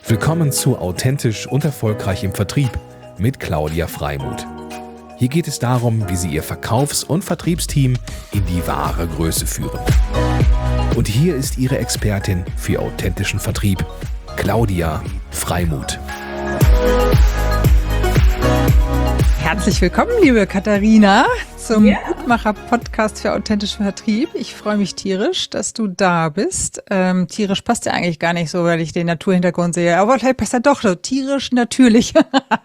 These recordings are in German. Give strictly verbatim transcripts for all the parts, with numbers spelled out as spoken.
Willkommen zu Authentisch und Erfolgreich im Vertrieb mit Claudia Freimuth. Hier geht es darum, wie Sie Ihr Verkaufs- und Vertriebsteam in die wahre Größe führen. Und hier ist Ihre Expertin für authentischen Vertrieb, Claudia Freimuth. Herzlich willkommen, liebe Katharina, zum Ja. Mutmacher-Podcast für authentischen Vertrieb. Ich freue mich tierisch, dass du da bist. Ähm, tierisch passt ja eigentlich gar nicht so, weil ich den Naturhintergrund sehe. Aber vielleicht passt er doch so. Tierisch, natürlich.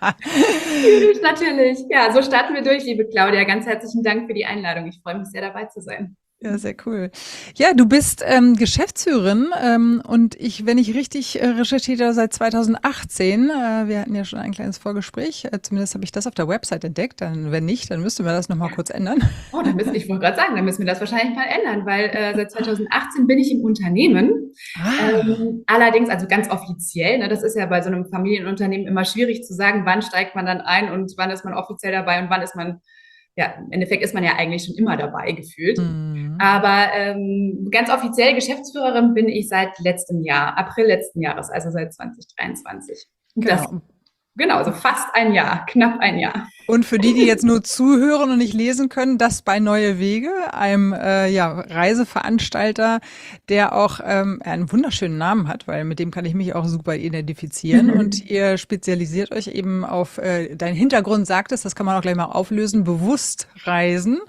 Natürlich, natürlich. Ja, so starten wir durch, liebe Claudia. Ganz herzlichen Dank für die Einladung. Ich freue mich sehr, dabei zu sein. Ja, sehr cool. Ja, du bist ähm, Geschäftsführerin ähm, und ich, wenn ich richtig äh, recherchiert habe, seit zweitausendachtzehn. Äh, wir hatten ja schon ein kleines Vorgespräch. Äh, zumindest habe ich das auf der Website entdeckt. Dann, wenn nicht, dann müssten wir das nochmal kurz ändern. Oh, dann müssen, ich wollte gerade sagen, dann müssen wir das wahrscheinlich mal ändern, weil äh, seit zweitausendachtzehn bin ich im Unternehmen. Ah. Ähm, allerdings, also ganz offiziell, ne, das ist ja bei so einem Familienunternehmen immer schwierig zu sagen, wann steigt man dann ein und wann ist man offiziell dabei und wann ist man, ja, im Endeffekt ist man ja eigentlich schon immer dabei gefühlt. Mhm. Aber ähm, ganz offiziell Geschäftsführerin bin ich seit letztem Jahr, April letzten Jahres, also seit zwanzig dreiundzwanzig. Genau. Das, genau, so fast ein Jahr, knapp ein Jahr. Und für die, die jetzt nur zuhören und nicht lesen können, das bei Neue Wege, einem äh, ja, Reiseveranstalter, der auch ähm, einen wunderschönen Namen hat, weil mit dem kann ich mich auch super identifizieren. Mhm. Und ihr spezialisiert euch eben auf, äh, dein Hintergrund sagt es, das kann man auch gleich mal auflösen, bewusst reisen.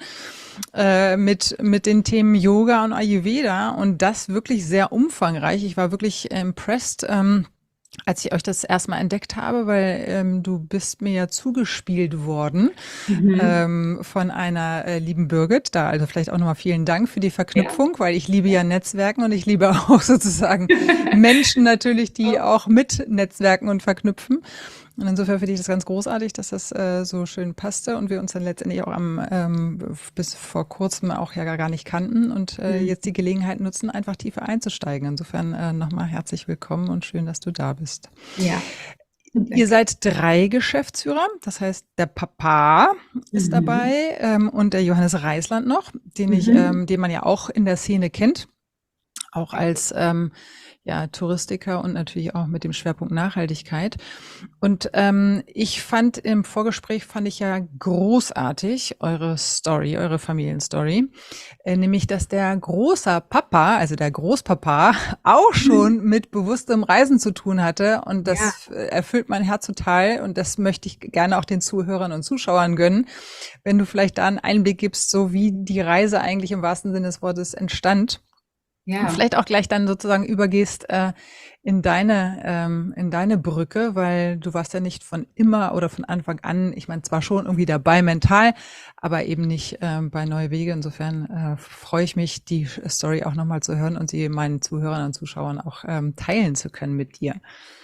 Äh, mit mit den Themen Yoga und Ayurveda und das wirklich sehr umfangreich. Ich war wirklich impressed, ähm, als ich euch das erstmal entdeckt habe, weil ähm, du bist mir ja zugespielt worden Mhm. ähm, von einer äh, lieben Birgit. Da also vielleicht auch nochmal vielen Dank für die Verknüpfung, weil ich liebe ja Netzwerken und ich liebe auch sozusagen Menschen natürlich, die auch mit Netzwerken und verknüpfen. Und insofern finde ich das ganz großartig, dass das äh, so schön passte und wir uns dann letztendlich auch am ähm, bis vor kurzem auch ja gar nicht kannten und äh, Mhm. jetzt die Gelegenheit nutzen, einfach tiefer einzusteigen. Insofern äh, nochmal herzlich willkommen und schön, dass du da bist. Ja. Ihr seid drei Geschäftsführer, das heißt, der Papa ist Mhm. dabei ähm, und der Johannes Reisland noch, den ich, Mhm. ähm, den man ja auch in der Szene kennt, auch als ähm, ja, Touristiker und natürlich auch mit dem Schwerpunkt Nachhaltigkeit. Und ähm, ich fand im Vorgespräch, fand ich ja großartig eure Story, eure Familienstory, äh, nämlich, dass der großer Papa, also der Großpapa, auch schon mit bewusstem Reisen zu tun hatte. Und das äh, erfüllt mein Herz total. Und das möchte ich gerne auch den Zuhörern und Zuschauern gönnen, wenn du vielleicht da einen Einblick gibst, so wie die Reise eigentlich im wahrsten Sinne des Wortes entstand. Ja. Und vielleicht auch gleich dann sozusagen übergehst äh, in deine ähm, in deine Brücke, weil du warst ja nicht von immer oder von Anfang an, ich meine zwar schon irgendwie dabei mental, aber eben nicht ähm, bei Neue Wege. Insofern äh, freue ich mich, die Story auch nochmal zu hören und sie meinen Zuhörern und Zuschauern auch ähm, teilen zu können mit dir.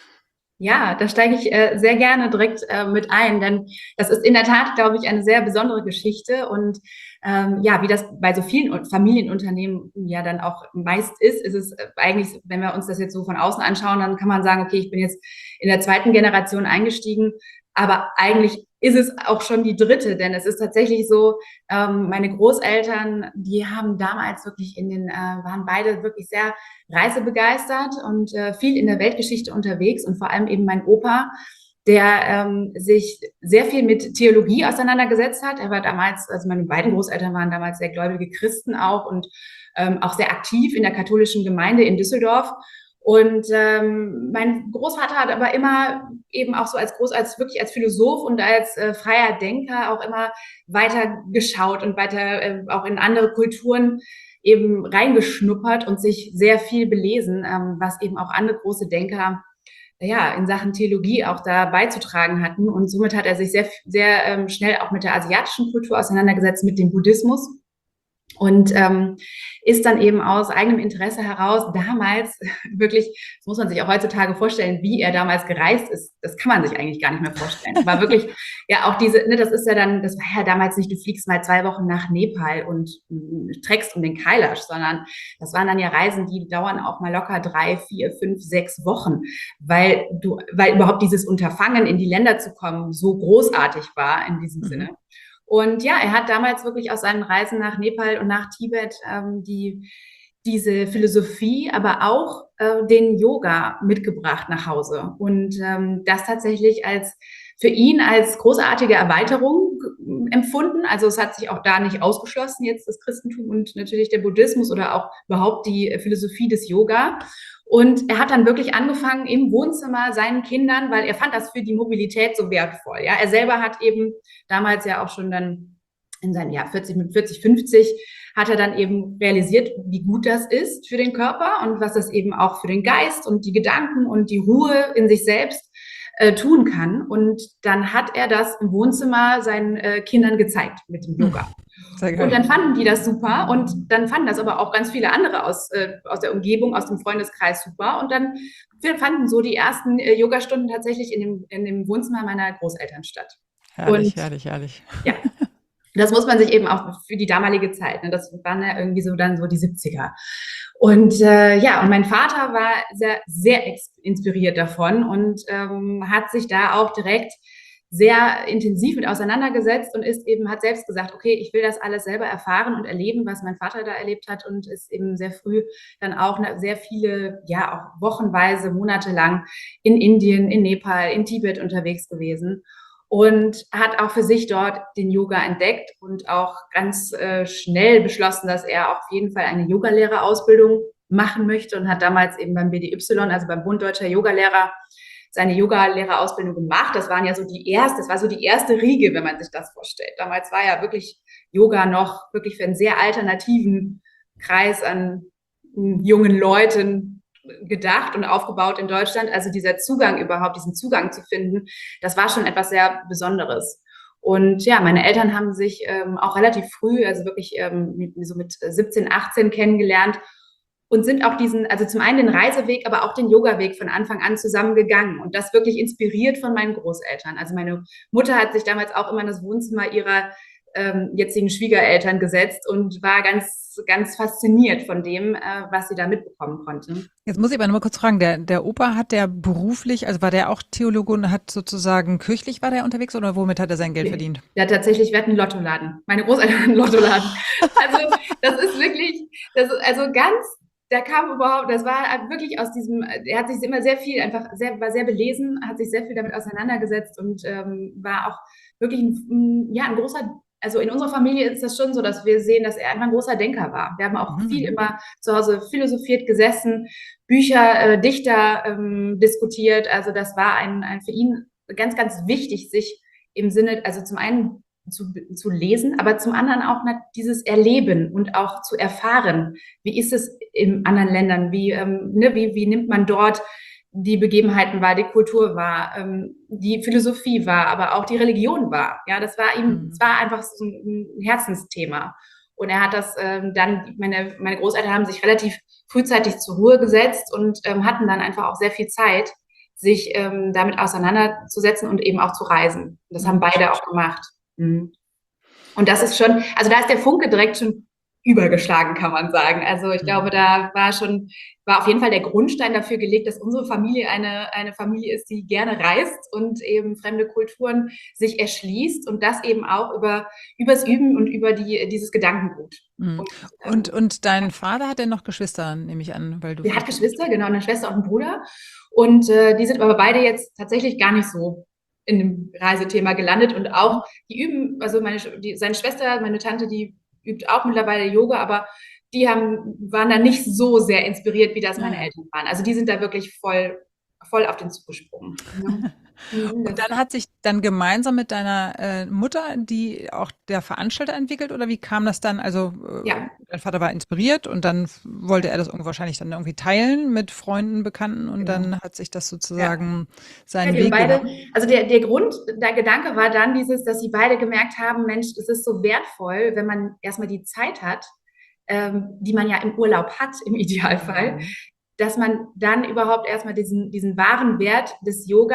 Ja, da steige ich äh, sehr gerne direkt äh, mit ein, denn das ist in der Tat, glaube ich, eine sehr besondere Geschichte. Und ähm, ja, wie das bei so vielen Familienunternehmen ja dann auch meist ist, ist es eigentlich, wenn wir uns das jetzt so von außen anschauen, dann kann man sagen, okay, ich bin jetzt in der zweiten Generation eingestiegen, aber eigentlich ist es auch schon die dritte, denn es ist tatsächlich so, ähm, meine Großeltern, die haben damals wirklich in den, äh, waren beide wirklich sehr reisebegeistert und äh, viel in der Weltgeschichte unterwegs und vor allem eben mein Opa, der ähm, sich sehr viel mit Theologie auseinandergesetzt hat. Er war damals, also meine beiden Großeltern waren damals sehr gläubige Christen auch und ähm, auch sehr aktiv in der katholischen Gemeinde in Düsseldorf. Und ähm, mein Großvater hat aber immer eben auch so als groß, als wirklich als Philosoph und als äh, freier Denker auch immer weiter geschaut und weiter äh, auch in andere Kulturen eben reingeschnuppert und sich sehr viel belesen, ähm, was eben auch andere große Denker ja in Sachen Theologie auch da beizutragen hatten. Und somit hat er sich sehr, sehr ähm, schnell auch mit der asiatischen Kultur auseinandergesetzt, mit dem Buddhismus. Und ähm, ist dann eben aus eigenem Interesse heraus damals wirklich, das muss man sich auch heutzutage vorstellen, wie er damals gereist ist, das kann man sich eigentlich gar nicht mehr vorstellen. War wirklich, ja auch diese, ne, das ist ja dann, das war ja damals nicht, du fliegst mal zwei Wochen nach Nepal und äh, treckst um den Kailash, sondern das waren dann ja Reisen, die dauern auch mal locker drei, vier, fünf, sechs Wochen, weil du, weil überhaupt dieses Unterfangen in die Länder zu kommen so großartig war in diesem Mhm. Sinne. Und ja, er hat damals wirklich aus seinen Reisen nach Nepal und nach Tibet ähm, die, diese Philosophie, aber auch äh, den Yoga mitgebracht nach Hause und ähm, das tatsächlich als für ihn als großartige Erweiterung empfunden. Also es hat sich auch da nicht ausgeschlossen, jetzt das Christentum und natürlich der Buddhismus oder auch überhaupt die Philosophie des Yoga. Und er hat dann wirklich angefangen im Wohnzimmer seinen Kindern, weil er fand das für die Mobilität so wertvoll. Ja, er selber hat eben damals ja auch schon dann in seinem Jahr vierzig, mit vierzig, fünfzig hat er dann eben realisiert, wie gut das ist für den Körper und was das eben auch für den Geist und die Gedanken und die Ruhe in sich selbst äh, tun kann. Und dann hat er das im Wohnzimmer seinen äh, Kindern gezeigt mit dem Yoga. Und dann fanden die das super und dann fanden das aber auch ganz viele andere aus, äh, aus der Umgebung, aus dem Freundeskreis super. Und dann fanden so die ersten äh, Yogastunden tatsächlich in dem, in dem Wohnzimmer meiner Großeltern statt. Herrlich, und, herrlich, herrlich. Ja. Das muss man sich eben auch für die damalige Zeit, ne, das waren ja irgendwie so dann so die siebziger. Und äh, ja, und mein Vater war sehr, sehr inspiriert davon und ähm, hat sich da auch direkt sehr intensiv mit auseinandergesetzt und ist eben, hat selbst gesagt, okay, ich will das alles selber erfahren und erleben, was mein Vater da erlebt hat und ist eben sehr früh dann auch sehr viele, ja, auch wochenweise, monatelang in Indien, in Nepal, in Tibet unterwegs gewesen. Und hat auch für sich dort den Yoga entdeckt und auch ganz äh, schnell beschlossen, dass er auf jeden Fall eine Yogalehrerausbildung machen möchte und hat damals eben beim B D Y, also beim Bund Deutscher Yogalehrer, seine Yogalehrerausbildung gemacht. Das waren ja so die erste, das war so die erste Riege, wenn man sich das vorstellt. Damals war ja wirklich Yoga noch wirklich für einen sehr alternativen Kreis an jungen Leuten gedacht und aufgebaut in Deutschland. Also dieser Zugang überhaupt, diesen Zugang zu finden, das war schon etwas sehr Besonderes. Und ja, meine Eltern haben sich ähm, auch relativ früh, also wirklich ähm, so mit siebzehn, achtzehn kennengelernt und sind auch diesen, also zum einen den Reiseweg, aber auch den Yoga-Weg von Anfang an zusammengegangen und das wirklich inspiriert von meinen Großeltern. Also meine Mutter hat sich damals auch immer in das Wohnzimmer ihrer ähm, jetzigen Schwiegereltern gesetzt und war ganz, ganz fasziniert von dem, äh, was sie da mitbekommen konnte. Jetzt muss ich aber noch mal kurz fragen, der, der Opa, hat der beruflich, also war der auch Theologe und hat sozusagen kirchlich war der unterwegs oder womit hat er sein Geld verdient? Ja, tatsächlich, wir hatten einen Lottoladen. Meine Großeltern hatten einen Lottoladen. Also das ist wirklich, das ist also ganz, da kam überhaupt, das war wirklich aus diesem, er hat sich immer sehr viel, einfach sehr, war sehr belesen, hat sich sehr viel damit auseinandergesetzt und ähm, war auch wirklich ein, ja, ein großer, also in unserer Familie ist das schon so, dass wir sehen, dass er einfach ein großer Denker war. Wir haben auch mhm. viel immer zu Hause philosophiert, gesessen, Bücher, äh, Dichter ähm, diskutiert. Also das war ein, ein für ihn ganz, ganz wichtig, sich im Sinne, also zum einen zu, zu lesen, aber zum anderen auch dieses Erleben und auch zu erfahren. Wie ist es in anderen Ländern? Wie, ähm, ne, wie, wie nimmt man dort die Begebenheiten wahr, die Kultur wahr, ähm, die Philosophie wahr, aber auch die Religion wahr. Ja, das war ihm, es mhm. war einfach so ein Herzensthema. Und er hat das ähm, dann, meine, meine Großeltern haben sich relativ frühzeitig zur Ruhe gesetzt und ähm, hatten dann einfach auch sehr viel Zeit, sich ähm, damit auseinanderzusetzen und eben auch zu reisen. Das mhm. haben beide auch gemacht. Mhm. Und das ist schon, also da ist der Funke direkt schon übergeschlagen, kann man sagen. Also ich glaube, da war schon, war auf jeden Fall der Grundstein dafür gelegt, dass unsere Familie eine, eine Familie ist, die gerne reist und eben fremde Kulturen sich erschließt und das eben auch über, übers Üben und über die, dieses Gedankengut. Mhm. Und, und, und dein Vater hat ja noch Geschwister, nehme ich an, weil du. Der hat Geschwister, genau, eine Schwester und einen Bruder. Und äh, die sind aber beide jetzt tatsächlich gar nicht so in dem Reisethema gelandet und auch, die üben, also meine, die, seine Schwester, meine Tante, die übt auch mittlerweile Yoga, aber die haben, waren da nicht so sehr inspiriert, wie das meine Eltern waren. Also die sind da wirklich voll, voll auf den Zug gesprungen. Ja. Und dann hat sich dann gemeinsam mit deiner äh, Mutter, die auch der Veranstalter entwickelt, oder wie kam das dann? Also äh, ja. dein Vater war inspiriert und dann wollte er das irgendwo wahrscheinlich dann irgendwie teilen mit Freunden, Bekannten und genau. dann hat sich das sozusagen ja. seinen ja, Weg beide, gemacht. Also der, der Grund, der Gedanke war dann dieses, dass sie beide gemerkt haben, Mensch, es ist so wertvoll, wenn man erstmal die Zeit hat, ähm, die man ja im Urlaub hat, im Idealfall, mhm. dass man dann überhaupt erstmal diesen, diesen wahren Wert des Yoga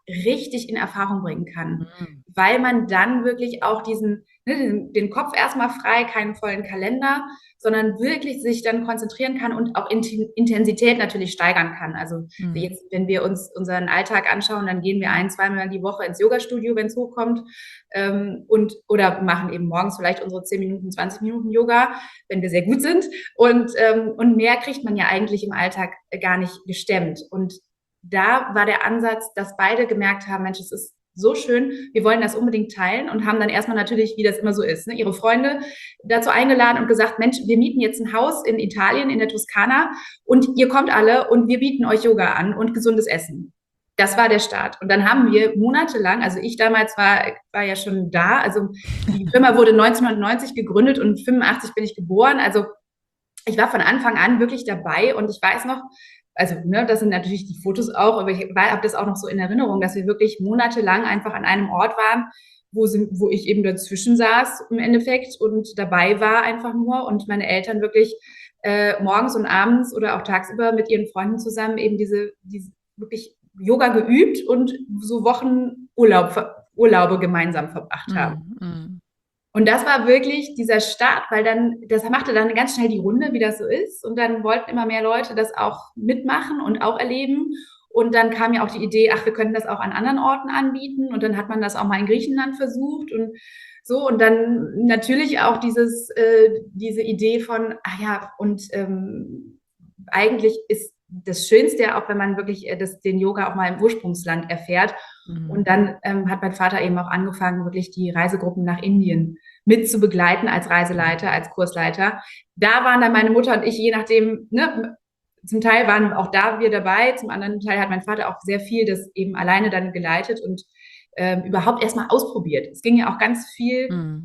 richtig in Erfahrung bringen kann, Mhm. weil man dann wirklich auch diesen, ne, den, den Kopf erstmal frei, keinen vollen Kalender, sondern wirklich sich dann konzentrieren kann und auch Intensität natürlich steigern kann. Also Mhm. jetzt, wenn wir uns unseren Alltag anschauen, dann gehen wir ein, zweimal die Woche ins Yoga-Studio, wenn es hochkommt, ähm, und oder machen eben morgens vielleicht unsere zehn Minuten, zwanzig Minuten Yoga, wenn wir sehr gut sind. Und, ähm, und mehr kriegt man ja eigentlich im Alltag gar nicht gestemmt. Und da war der Ansatz, dass beide gemerkt haben, Mensch, es ist so schön, wir wollen das unbedingt teilen und haben dann erstmal natürlich, wie das immer so ist, ne, ihre Freunde dazu eingeladen und gesagt, Mensch, wir mieten jetzt ein Haus in Italien, in der Toskana und ihr kommt alle und wir bieten euch Yoga an und gesundes Essen. Das war der Start. Und dann haben wir monatelang, also ich damals war, war ja schon da, also die Firma wurde neunzehnhundertneunzig gegründet und fünfundachtzig bin ich geboren, also ich war von Anfang an wirklich dabei und ich weiß noch, also ne, das sind natürlich die Fotos auch, aber ich habe das auch noch so in Erinnerung, dass wir wirklich monatelang einfach an einem Ort waren, wo, sie, wo ich eben dazwischen saß im Endeffekt und dabei war einfach nur und meine Eltern wirklich äh, morgens und abends oder auch tagsüber mit ihren Freunden zusammen eben diese, diese wirklich Yoga geübt und so Wochen Urlaub, Urlaube gemeinsam verbracht haben. Mhm. Und das war wirklich dieser Start, weil dann, das machte dann ganz schnell die Runde, wie das so ist. Und dann wollten immer mehr Leute das auch mitmachen und auch erleben. Und dann kam ja auch die Idee, ach, wir könnten das auch an anderen Orten anbieten. Und dann hat man das auch mal in Griechenland versucht und so. Und dann natürlich auch dieses, äh, diese Idee von, ach ja, und ähm, eigentlich ist das Schönste ja auch, wenn man wirklich äh, das, den Yoga auch mal im Ursprungsland erfährt. Mhm. Und dann ähm, hat mein Vater eben auch angefangen, wirklich die Reisegruppen nach Indien mit zu begleiten als Reiseleiter, als Kursleiter. Da waren dann meine Mutter und ich, je nachdem, ne, zum Teil waren auch da wir dabei, zum anderen Teil hat mein Vater auch sehr viel das eben alleine dann geleitet und ähm, überhaupt erstmal ausprobiert. Es ging ja auch ganz viel mhm.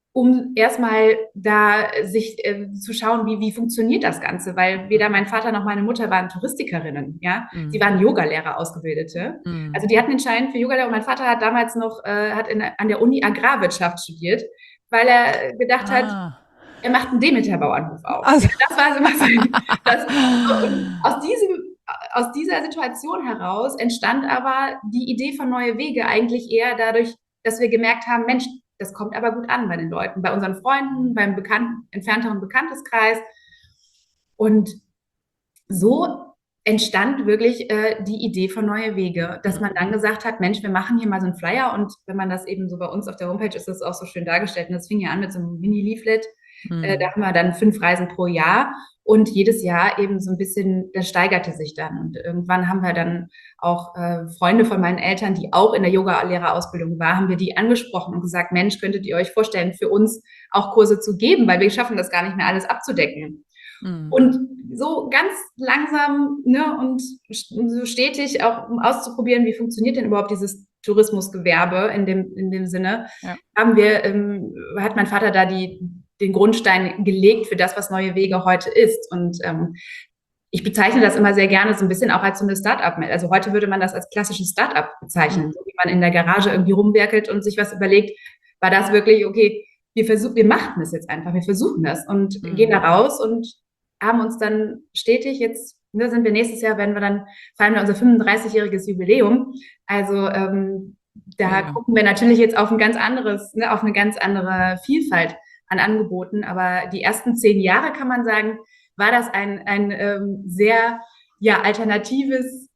um erstmal da sich äh, zu schauen, wie, wie funktioniert das Ganze, weil weder mein Vater noch meine Mutter waren Touristikerinnen, ja, mhm. sie waren Yogalehrer, Ausgebildete, mhm. also die hatten den Schein für Yogalehrer und mein Vater hat damals noch, äh, hat in, an der Uni Agrarwirtschaft studiert, weil er gedacht ah. hat, er macht einen Demeter-Bauernhof auf. Also. Ja, das war so was. Das, und aus diesem, aus dieser Situation heraus entstand aber die Idee von Neue Wege eigentlich eher dadurch, dass wir gemerkt haben, Mensch, das kommt aber gut an bei den Leuten, bei unseren Freunden, beim bekannten, entfernteren Bekannteskreis. Und so entstand wirklich äh, die Idee von Neue Wege, dass man dann gesagt hat, Mensch, wir machen hier mal so einen Flyer und wenn man das eben so bei uns auf der Homepage ist, das auch so schön dargestellt und das fing ja an mit so einem Mini-Leaflet, mhm. äh, da haben wir dann fünf Reisen pro Jahr und jedes Jahr eben so ein bisschen, das steigerte sich dann und irgendwann haben wir dann auch äh, Freunde von meinen Eltern, die auch in der Yoga-Lehrerausbildung waren, haben wir die angesprochen und gesagt, Mensch, könntet ihr euch vorstellen, für uns auch Kurse zu geben, weil wir schaffen das gar nicht mehr alles abzudecken. Mhm. Und so ganz langsam, ne, und so stetig auch, um auszuprobieren, wie funktioniert denn überhaupt dieses Tourismusgewerbe in dem, in dem Sinne, ja. haben wir, ähm, hat mein Vater da die, den Grundstein gelegt für das, was Neue Wege heute ist. Und ähm, ich bezeichne das immer sehr gerne so ein bisschen auch als so eine Start-up. Also heute würde man das als klassisches Start-up bezeichnen, mhm. so wie man in der Garage irgendwie rumwerkelt und sich was überlegt, war das wirklich, okay, wir versuchen, wir machen das jetzt einfach, wir versuchen das und mhm. gehen da raus und haben uns dann stetig jetzt, ne, sind wir nächstes Jahr, werden wir dann, feiern wir unser fünfunddreißigjähriges Jubiläum. Also ähm, da ja. gucken wir natürlich jetzt auf ein ganz anderes, ne, auf eine ganz andere Vielfalt an Angeboten. Aber die ersten zehn Jahre, kann man sagen, war das ein, ein ähm, sehr ja, alternatives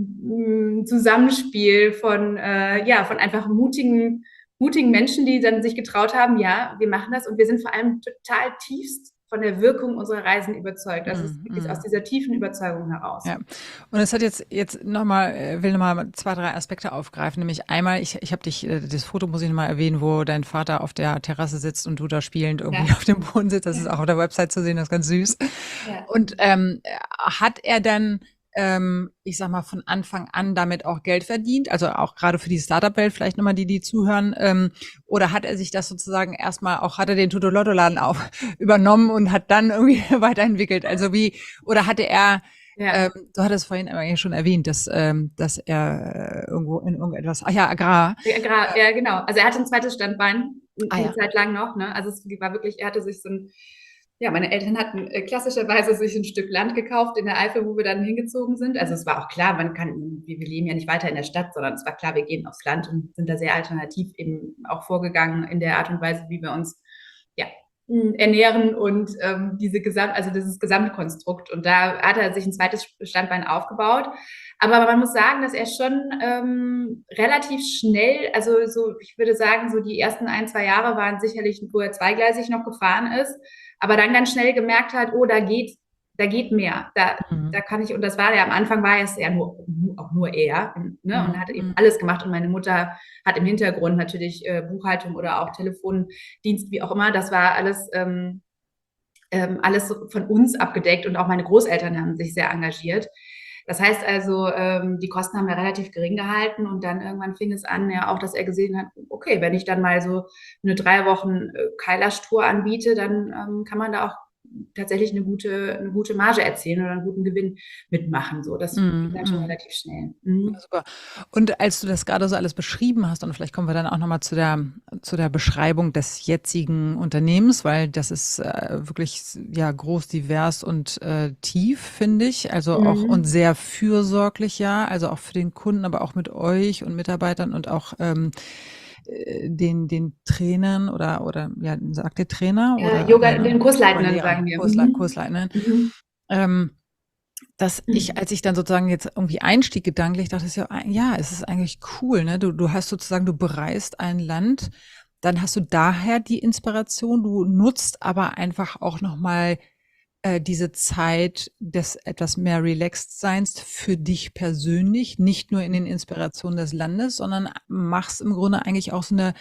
m, Zusammenspiel von, äh, ja, von einfach mutigen, mutigen Menschen, die dann sich getraut haben, ja, wir machen das und wir sind vor allem total tiefst von der Wirkung unserer Reisen überzeugt. Das ist wirklich mm. aus dieser tiefen Überzeugung heraus. Ja. Und es hat jetzt, jetzt nochmal, will nochmal zwei, drei Aspekte aufgreifen. Nämlich einmal, ich, ich habe dich, das Foto muss ich nochmal erwähnen, wo dein Vater auf der Terrasse sitzt und du da spielend irgendwie ja. auf dem Boden sitzt. Das ist auch auf der Website zu sehen, das ist ganz süß. Ja. Und ähm, hat er dann, ähm, ich sag mal, von Anfang an damit auch Geld verdient? Also auch gerade für die Startup-Welt, vielleicht nochmal die, die zuhören. Ähm, oder hat er sich das sozusagen erstmal auch, hat er den Tutto-Lotto-Laden auf übernommen und hat dann irgendwie weiterentwickelt? Also wie, oder hatte er, ja. ähm, du hattest vorhin eigentlich schon erwähnt, dass, ähm, dass er äh, irgendwo in irgendetwas, ach ja, Agrar. Ja, Agrar, ja, genau. Also er hatte ein zweites Standbein, ah, eine ja. Zeit lang noch, ne? Also es war wirklich, er hatte sich so ein Ja, meine Eltern hatten äh, klassischerweise sich ein Stück Land gekauft in der Eifel, wo wir dann hingezogen sind. Also es war auch klar, man kann, wir, wir leben ja nicht weiter in der Stadt, sondern es war klar, wir gehen aufs Land und sind da sehr alternativ eben auch vorgegangen in der Art und Weise, wie wir uns ja, ernähren und ähm, diese Gesamt, also dieses Gesamtkonstrukt. Und da hat er sich ein zweites Standbein aufgebaut. Aber man muss sagen, dass er schon ähm, relativ schnell, also so, ich würde sagen, so die ersten ein, zwei Jahre waren sicherlich, wo er zweigleisig noch gefahren ist, aber dann ganz schnell gemerkt hat, oh, da geht, da geht mehr. Da, Mhm. da kann ich, und das war ja am Anfang war es ja nur, auch nur er, ne, und hat eben Mhm. alles gemacht. Und meine Mutter hat im Hintergrund natürlich äh, Buchhaltung oder auch Telefondienst, wie auch immer. Das war alles, ähm, ähm, alles von uns abgedeckt und auch meine Großeltern haben sich sehr engagiert. Das heißt also, ähm, die Kosten haben wir relativ gering gehalten und dann irgendwann fing es an, ja auch, dass er gesehen hat, okay, wenn ich dann mal so eine drei Wochen äh, Kailash-Tour anbiete, dann ähm, kann man da auch tatsächlich eine gute, eine gute Marge erzielen oder einen guten Gewinn mitmachen. So, das ging dann schon Mhm. relativ schnell. Mhm. Super. Und als du das gerade so alles beschrieben hast, und vielleicht kommen wir dann auch nochmal zu der, zu der Beschreibung des jetzigen Unternehmens, weil das ist äh, wirklich ja groß, divers und äh, tief, finde ich. Also auch und Mhm. sehr fürsorglich, ja, also auch für den Kunden, aber auch mit euch und Mitarbeitern und auch ähm, äh, den, den Trainern oder, oder ja, sagt ihr Trainer Äh, oder, Yoga, äh, den oder Kursleitenden Lehrer, sagen wir. Kursle Mhm. Kursleitenden. Mhm. Ähm, dass ich, Mhm. als ich dann sozusagen jetzt irgendwie einstieg gedanklich, dachte ich ja, ja, es ist eigentlich cool, ne? Du, du hast sozusagen, du bereist ein Land, dann hast du daher die Inspiration, du nutzt aber einfach auch nochmal äh, diese Zeit des etwas mehr relaxed Seins für dich persönlich, nicht nur in den Inspirationen des Landes, sondern machst im Grunde eigentlich auch so eine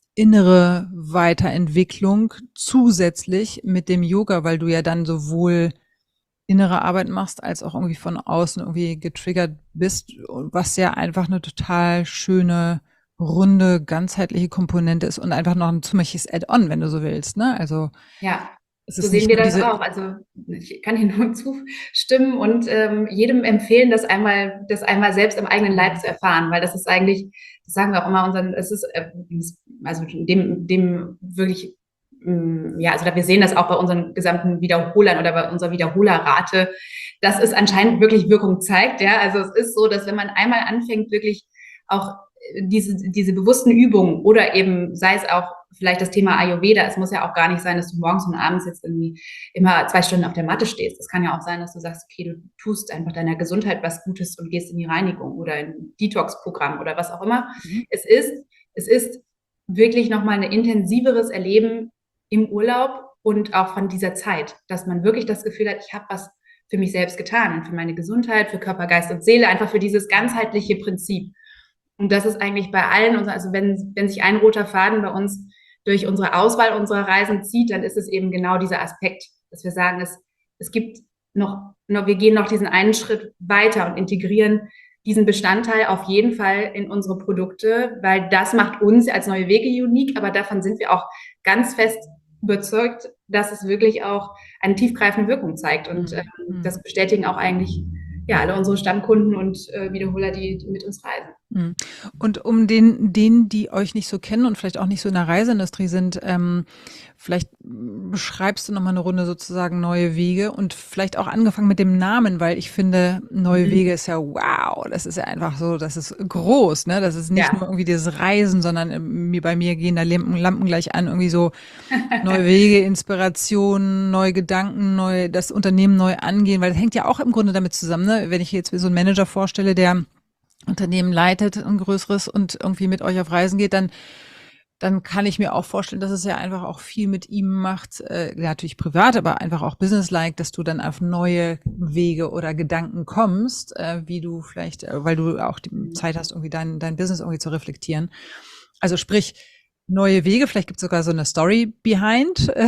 innere Weiterentwicklung zusätzlich mit dem Yoga, weil du ja dann sowohl innere Arbeit machst, als auch irgendwie von außen irgendwie getriggert bist, was ja einfach eine total schöne, runde, ganzheitliche Komponente ist und einfach noch ein ziemliches Add-on, wenn du so willst, ne? Also, Ja, es so ist sehen nicht wir nur das diese auch. Also ich kann Ihnen nur zustimmen und ähm, jedem empfehlen, das einmal, das einmal selbst im eigenen Leib zu erfahren, weil das ist eigentlich, das sagen wir auch immer unseren, es ist, äh, also dem, dem wirklich, ähm, ja, also wir sehen das auch bei unseren gesamten Wiederholern oder bei unserer Wiederholerrate, dass es anscheinend wirklich Wirkung zeigt. Ja, also es ist so, dass wenn man einmal anfängt, wirklich auch diese, diese bewussten Übungen oder eben sei es auch vielleicht das Thema Ayurveda. Es muss ja auch gar nicht sein, dass du morgens und abends jetzt irgendwie immer zwei Stunden auf der Matte stehst. Es kann ja auch sein, dass du sagst, okay, du tust einfach deiner Gesundheit was Gutes und gehst in die Reinigung oder in ein Detox-Programm oder was auch immer. mhm. Es ist, es ist wirklich nochmal ein intensiveres Erleben im Urlaub und auch von dieser Zeit, dass man wirklich das Gefühl hat, ich habe was für mich selbst getan und für meine Gesundheit, für Körper, Geist und Seele, einfach für dieses ganzheitliche Prinzip. Und das ist eigentlich bei allen, also wenn, wenn sich ein roter Faden bei uns durch unsere Auswahl unserer Reisen zieht, dann ist es eben genau dieser Aspekt, dass wir sagen, es, es gibt noch, noch, wir gehen noch diesen einen Schritt weiter und integrieren diesen Bestandteil auf jeden Fall in unsere Produkte, weil das macht uns als Neue Wege unique, aber davon sind wir auch ganz fest überzeugt, dass es wirklich auch eine tiefgreifende Wirkung zeigt. Und ähm, Mhm. das bestätigen auch eigentlich ja, alle unsere Stammkunden und äh, Wiederholer, die, die mit uns reisen. Mhm. Und um den, denen, die euch nicht so kennen und vielleicht auch nicht so in der Reiseindustrie sind, ähm, vielleicht beschreibst du noch mal eine Runde sozusagen Neue Wege und vielleicht auch angefangen mit dem Namen, weil ich finde, Neue Mhm. Wege ist ja wow, das ist ja einfach so, das ist groß, ne? Das ist nicht Ja. nur irgendwie das Reisen, sondern ähm, mir- bei mir gehen da Lampen, Lampen gleich an, irgendwie so neue Wege, Inspiration, neue Gedanken, neu, das Unternehmen neu angehen, weil das hängt ja auch im Grunde damit zusammen, ne? Wenn ich jetzt mir so einen Manager vorstelle, der Unternehmen leitet, ein größeres und irgendwie mit euch auf Reisen geht, dann dann kann ich mir auch vorstellen, dass es ja einfach auch viel mit ihm macht, äh, natürlich privat, aber einfach auch businesslike, dass du dann auf neue Wege oder Gedanken kommst, äh, wie du vielleicht, äh, weil du auch die Zeit hast, irgendwie dein, dein Business irgendwie zu reflektieren. Also sprich, neue Wege, vielleicht gibt es sogar so eine Story behind. Äh,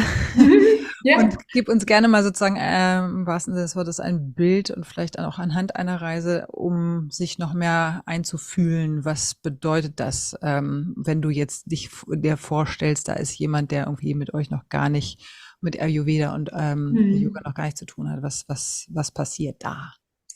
Ja. und gib uns gerne mal sozusagen ähm, im wahrsten Sinne des Wortes ein Bild und vielleicht auch anhand einer Reise, um sich noch mehr einzufühlen. Was bedeutet das, ähm, wenn du jetzt dich dir vorstellst, da ist jemand, der irgendwie mit euch noch gar nicht, mit Ayurveda und ähm, Mhm. Yoga noch gar nichts zu tun hat. Was, was, was passiert da?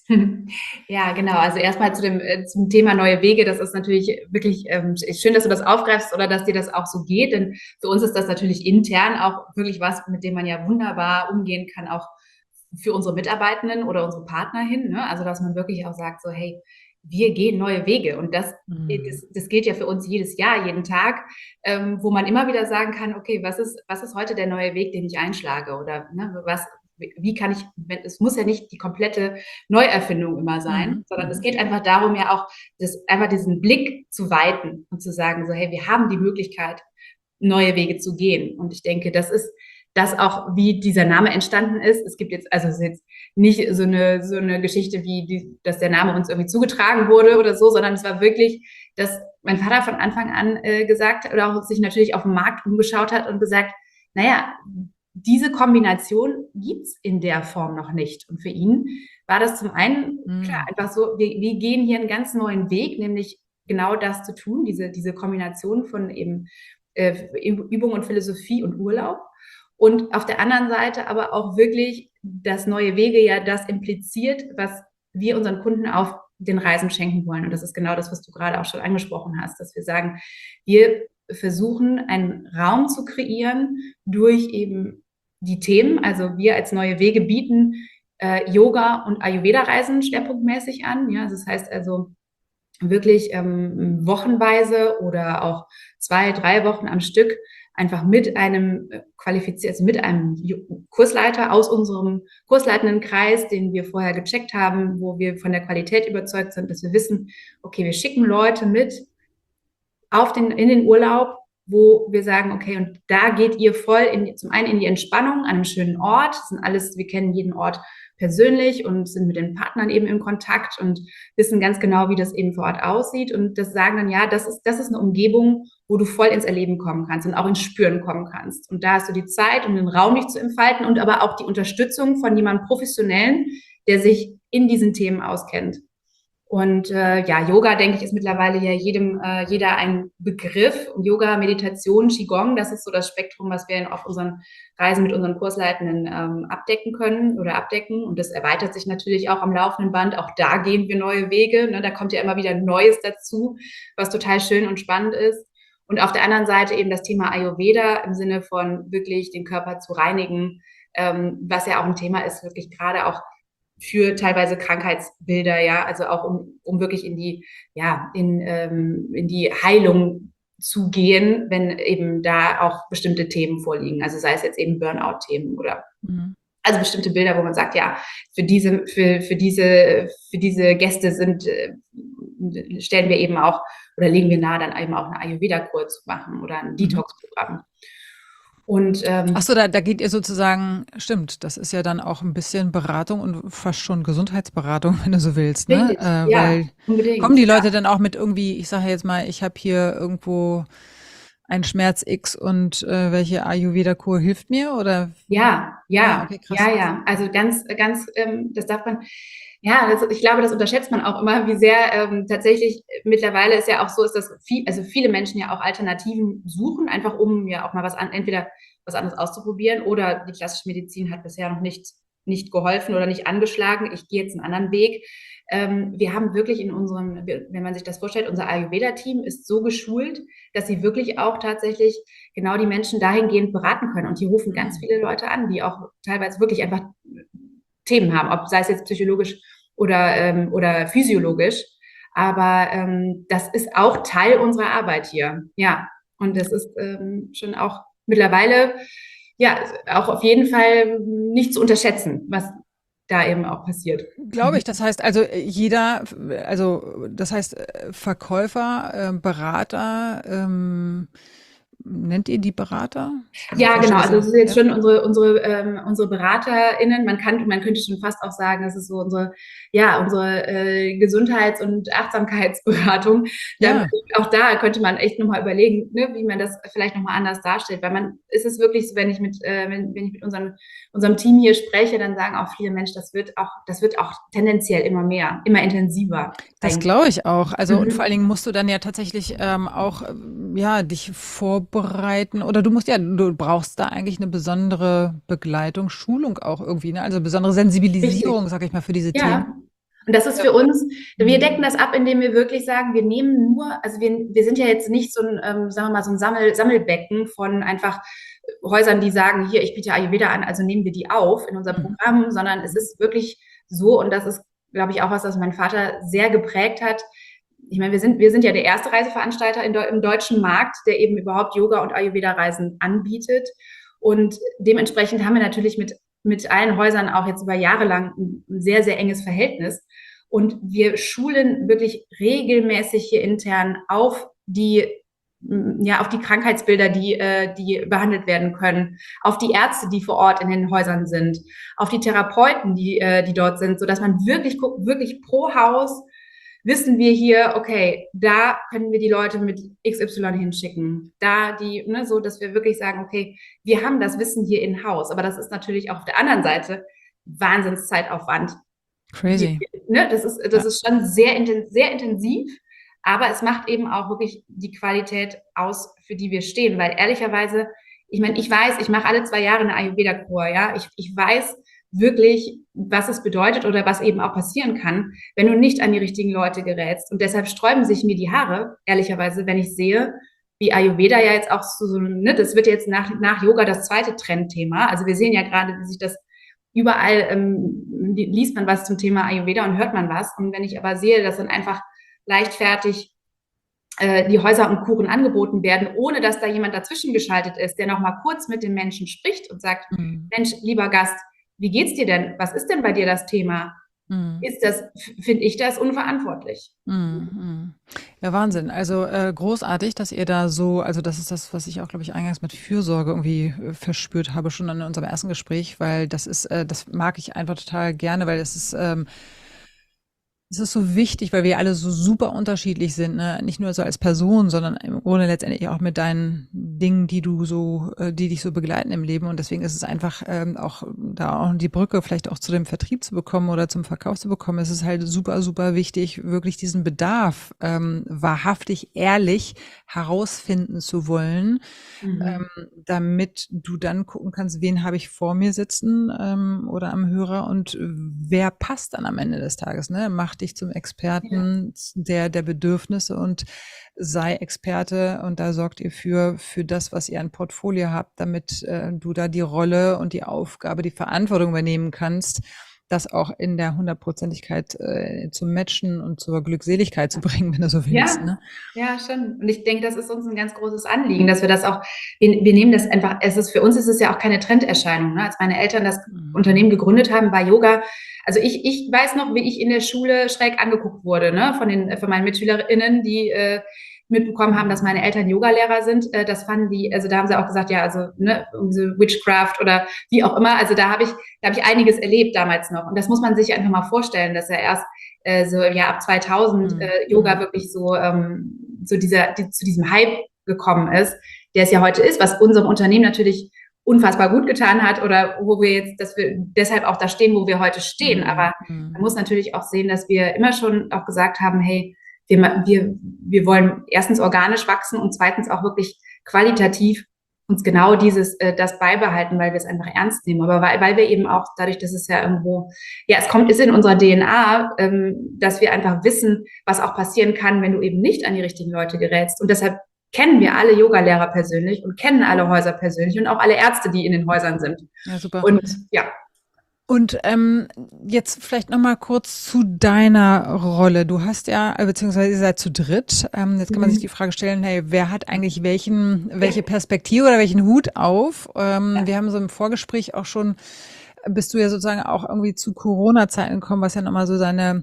Ja, genau. Also erstmal zu dem, äh, zum Thema neue Wege. Das ist natürlich wirklich ähm, schön, dass du das aufgreifst oder dass dir das auch so geht. Denn für uns ist das natürlich intern auch wirklich was, mit dem man ja wunderbar umgehen kann, auch für unsere Mitarbeitenden oder unsere Partner hin. Ne? Also dass man wirklich auch sagt, so hey, wir gehen neue Wege. Und das, Mhm. das, das gilt ja für uns jedes Jahr, jeden Tag, ähm, wo man immer wieder sagen kann, okay, was ist, was ist heute der neue Weg, den ich einschlage? Oder ne, was, wie kann ich, es muss ja nicht die komplette Neuerfindung immer sein, Mhm. sondern es Mhm. geht einfach darum, ja auch das, einfach diesen Blick zu weiten und zu sagen, so hey, wir haben die Möglichkeit, neue Wege zu gehen. Und ich denke, das ist das auch, wie dieser Name entstanden ist. Es gibt jetzt, also es ist jetzt nicht so eine, so eine Geschichte, wie die, dass der Name uns irgendwie zugetragen wurde oder so, sondern es war wirklich, dass mein Vater von Anfang an äh, gesagt hat oder auch sich natürlich auf dem Markt umgeschaut hat und gesagt, naja, diese Kombination gibt's in der Form noch nicht. Und für ihn war das zum einen, klar, Mhm. einfach so, wir, wir gehen hier einen ganz neuen Weg, nämlich genau das zu tun, diese, diese Kombination von eben äh, Übung und Philosophie und Urlaub. Und auf der anderen Seite aber auch wirklich das neue Wege ja das impliziert, was wir unseren Kunden auf den Reisen schenken wollen. Und das ist genau das, was du gerade auch schon angesprochen hast, dass wir sagen, wir versuchen, einen Raum zu kreieren durch eben die Themen. Also wir als neue Wege bieten äh, Yoga und Ayurveda-Reisen schwerpunktmäßig an. Ja, das heißt also wirklich ähm, wochenweise oder auch zwei, drei Wochen am Stück einfach mit einem qualifizierten, also mit einem Kursleiter aus unserem kursleitenden Kreis, den wir vorher gecheckt haben, wo wir von der Qualität überzeugt sind, dass wir wissen, okay, wir schicken Leute mit auf den, in den Urlaub, wo wir sagen, okay, und da geht ihr voll in, zum einen in die Entspannung an einem schönen Ort. Das sind alles, wir kennen jeden Ort persönlich und sind mit den Partnern eben in Kontakt und wissen ganz genau, wie das eben vor Ort aussieht. Und das sagen dann, ja, das ist, das ist eine Umgebung, wo du voll ins Erleben kommen kannst und auch ins Spüren kommen kannst. Und da hast du die Zeit, um den Raum nicht zu entfalten und aber auch die Unterstützung von jemandem Professionellen, der sich in diesen Themen auskennt. Und äh, ja, Yoga, denke ich, ist mittlerweile ja jedem, äh, jeder ein Begriff. Und Yoga, Meditation, Qigong, das ist so das Spektrum, was wir auf unseren Reisen mit unseren Kursleitenden ähm, abdecken können oder abdecken. Und das erweitert sich natürlich auch am laufenden Band. Auch da gehen wir neue Wege. Ne? Da kommt ja immer wieder Neues dazu, was total schön und spannend ist. Und auf der anderen Seite eben das Thema Ayurveda im Sinne von wirklich den Körper zu reinigen, ähm, was ja auch ein Thema ist, wirklich gerade auch für teilweise Krankheitsbilder, ja, also auch um, um wirklich in die, ja, in, ähm, in die Heilung zu gehen, wenn eben da auch bestimmte Themen vorliegen. Also sei es jetzt eben Burnout-Themen oder mhm. also bestimmte Bilder, wo man sagt, ja, für diese, für, für diese, für diese Gäste sind, äh, stellen wir eben auch oder legen wir nahe, dann eben auch eine Ayurveda-Kur zu machen oder ein Detox-Programm. Und, ähm, Ach so, da, da geht ihr sozusagen, stimmt, das ist ja dann auch ein bisschen Beratung und fast schon Gesundheitsberatung, wenn du so willst, ne? Richtig, äh, ja, weil unbedingt. Kommen die Leute ja dann auch mit irgendwie, ich sage jetzt mal, ich habe hier irgendwo einen Schmerz X und äh, welche Ayurveda-Kur hilft mir? Oder? Ja, ja, ah, okay, krass. ja, ja. Also ganz, ganz, ähm, das darf man, ja, das, ich glaube, das unterschätzt man auch immer, wie sehr ähm, tatsächlich mittlerweile ist ja auch so, ist, dass viel, also viele Menschen ja auch Alternativen suchen, einfach um ja auch mal was an, entweder was anderes auszuprobieren oder die klassische Medizin hat bisher noch nicht, nicht geholfen oder nicht angeschlagen. Ich gehe jetzt einen anderen Weg. Ähm, wir haben wirklich in unserem, wenn man sich das vorstellt, unser Ayurveda-Team ist so geschult, dass sie wirklich auch tatsächlich genau die Menschen dahingehend beraten können. Und die rufen ganz viele Leute an, die auch teilweise wirklich einfach Themen haben, ob sei es jetzt psychologisch oder, ähm, oder physiologisch. Aber ähm, das ist auch Teil unserer Arbeit hier. Ja, und das ist ähm, schon auch mittlerweile, ja, auch auf jeden Fall nicht zu unterschätzen, was da eben auch passiert. Glaube ich. Das heißt also jeder, also das heißt Verkäufer, äh, Berater, ähm, nennt ihr die Berater? Ja, genau. Also das ist jetzt ja schon unsere unsere ähm, unsere BeraterInnen. Man kann, man könnte schon fast auch sagen, das ist so unsere ja unsere äh, Gesundheits- und Achtsamkeitsberatung. Ja. Da, auch da könnte man echt nochmal überlegen, ne, wie man das vielleicht nochmal anders darstellt. Weil man ist es wirklich so, wenn ich mit äh, wenn, wenn ich mit unserem unserem Team hier spreche, dann sagen auch viele Menschen, das wird auch das wird auch tendenziell immer mehr, immer intensiver. Das glaube ich auch. Also mhm. und vor allen Dingen musst du dann ja tatsächlich ähm, auch ja dich vorbereiten oder du musst ja, du brauchst da eigentlich eine besondere Begleitung, Schulung auch irgendwie, ne? Also besondere Sensibilisierung, Richtig. Sag ich mal, für diese ja. Themen. Und das ist für uns, wir decken das ab, indem wir wirklich sagen, wir nehmen nur, also wir, wir sind ja jetzt nicht so ein, ähm, sagen wir mal, so ein Sammel, Sammelbecken von einfach Häusern, die sagen, hier, ich biete Ayurveda an, also nehmen wir die auf in unser Programm, sondern es ist wirklich so, und das ist, glaube ich, auch was, das mein Vater sehr geprägt hat. Ich meine, wir sind, wir sind ja der erste Reiseveranstalter in, im deutschen Markt, der eben überhaupt Yoga- und Ayurveda-Reisen anbietet. Und dementsprechend haben wir natürlich mit, mit allen Häusern auch jetzt über Jahre lang ein sehr, sehr enges Verhältnis. Und wir schulen wirklich regelmäßig hier intern auf die, ja, auf die Krankheitsbilder, die, äh, die behandelt werden können, auf die Ärzte, die vor Ort in den Häusern sind, auf die Therapeuten, die, äh, die dort sind, sodass man wirklich guckt, wirklich pro Haus wissen wir hier, okay, da können wir die Leute mit X Y hinschicken. Da die, ne, so, dass wir wirklich sagen, okay, wir haben das Wissen hier in Haus. Aber das ist natürlich auch auf der anderen Seite Wahnsinnszeitaufwand. Crazy. Die, ne, das ist, das ist schon sehr, inten sehr intensiv, aber es macht eben auch wirklich die Qualität aus, für die wir stehen. Weil ehrlicherweise, ich meine, ich weiß, ich mache alle zwei Jahre eine Ayurveda-Kur, ja. Ich, ich weiß wirklich, was es bedeutet oder was eben auch passieren kann, wenn du nicht an die richtigen Leute gerätst. Und deshalb sträuben sich mir die Haare, ehrlicherweise, wenn ich sehe, wie Ayurveda ja jetzt auch so, ne, das wird jetzt nach, nach Yoga das zweite Trendthema. Also wir sehen ja gerade, wie sich das überall, ähm, liest man was zum Thema Ayurveda und hört man was. Und wenn ich aber sehe, dass dann einfach leichtfertig äh, die Häuser und Kuren angeboten werden, ohne dass da jemand dazwischen geschaltet ist, der nochmal kurz mit dem Menschen spricht und sagt, mhm. Mensch, lieber Gast, wie geht's dir denn? Was ist denn bei dir das Thema? Mhm. Ist das, finde ich das unverantwortlich. Mhm. Ja, Wahnsinn. Also äh, großartig, dass ihr da so, also das ist das, was ich auch, glaube ich, eingangs mit Fürsorge irgendwie äh, verspürt habe, schon in unserem ersten Gespräch, weil das ist, äh, das mag ich einfach total gerne, weil es ist, ähm, es ist so wichtig, weil wir alle so super unterschiedlich sind, ne? Nicht nur so als Person, sondern im Grunde letztendlich auch mit deinen Dingen, die du so, die dich so begleiten im Leben. Und deswegen ist es einfach ähm, auch da auch die Brücke vielleicht auch zu dem Vertrieb zu bekommen oder zum Verkauf zu bekommen. Es ist halt super, super wichtig, wirklich diesen Bedarf ähm, wahrhaftig, ehrlich herausfinden zu wollen, mhm. ähm, damit du dann gucken kannst, wen habe ich vor mir sitzen ähm, oder am Hörer und wer passt dann am Ende des Tages, ne? Macht dich zum Experten ja. der, der Bedürfnisse und sei Experte und da sorgt ihr für, für das, was ihr an Portfolio habt, damit äh, du da die Rolle und die Aufgabe, die Verantwortung übernehmen kannst, das auch in der Hundertprozentigkeit äh, zu matchen und zur Glückseligkeit zu bringen, wenn du so willst. Ja, ne? ja, schon. Und ich denke, das ist uns ein ganz großes Anliegen, dass wir das auch, wir, wir nehmen das einfach, es ist, für uns ist es ja auch keine Trenderscheinung. Ne? Als meine Eltern das mhm. Unternehmen gegründet haben, war Yoga, also ich, ich weiß noch, wie ich in der Schule schräg angeguckt wurde, ne, von den, von meinen MitschülerInnen, die äh, mitbekommen haben, dass meine Eltern Yogalehrer sind. Äh, das fanden die, also da haben sie auch gesagt, ja, also ne, so Witchcraft oder wie auch immer. Also da habe ich, da habe ich einiges erlebt damals noch. Und das muss man sich einfach mal vorstellen, dass er erst äh, so ja ab zweitausend äh, Yoga wirklich so ähm, so dieser die, zu diesem Hype gekommen ist, der es ja heute ist, was unserem Unternehmen natürlich unfassbar gut getan hat oder wo wir jetzt, dass wir deshalb auch da stehen, wo wir heute stehen. Aber man muss natürlich auch sehen, dass wir immer schon auch gesagt haben, hey, wir, wir, wir wollen erstens organisch wachsen und zweitens auch wirklich qualitativ uns genau dieses, äh, das beibehalten, weil wir es einfach ernst nehmen. Aber weil, weil wir eben auch dadurch, dass es ja irgendwo, ja, es kommt, ist in unserer D N A, ähm, dass wir einfach wissen, was auch passieren kann, wenn du eben nicht an die richtigen Leute gerätst. Und deshalb kennen wir alle Yogalehrer persönlich und kennen alle Häuser persönlich und auch alle Ärzte, die in den Häusern sind. Ja, super. Und ja. Und ähm, jetzt vielleicht noch mal kurz zu deiner Rolle. Du hast ja, beziehungsweise ihr seid zu dritt. Ähm, jetzt kann man mhm. sich die Frage stellen, hey, wer hat eigentlich welchen, welche Perspektive oder welchen Hut auf? Ähm, ja. Wir haben so im Vorgespräch auch schon, bist du ja sozusagen auch irgendwie zu Corona-Zeiten gekommen, was ja nochmal so seine,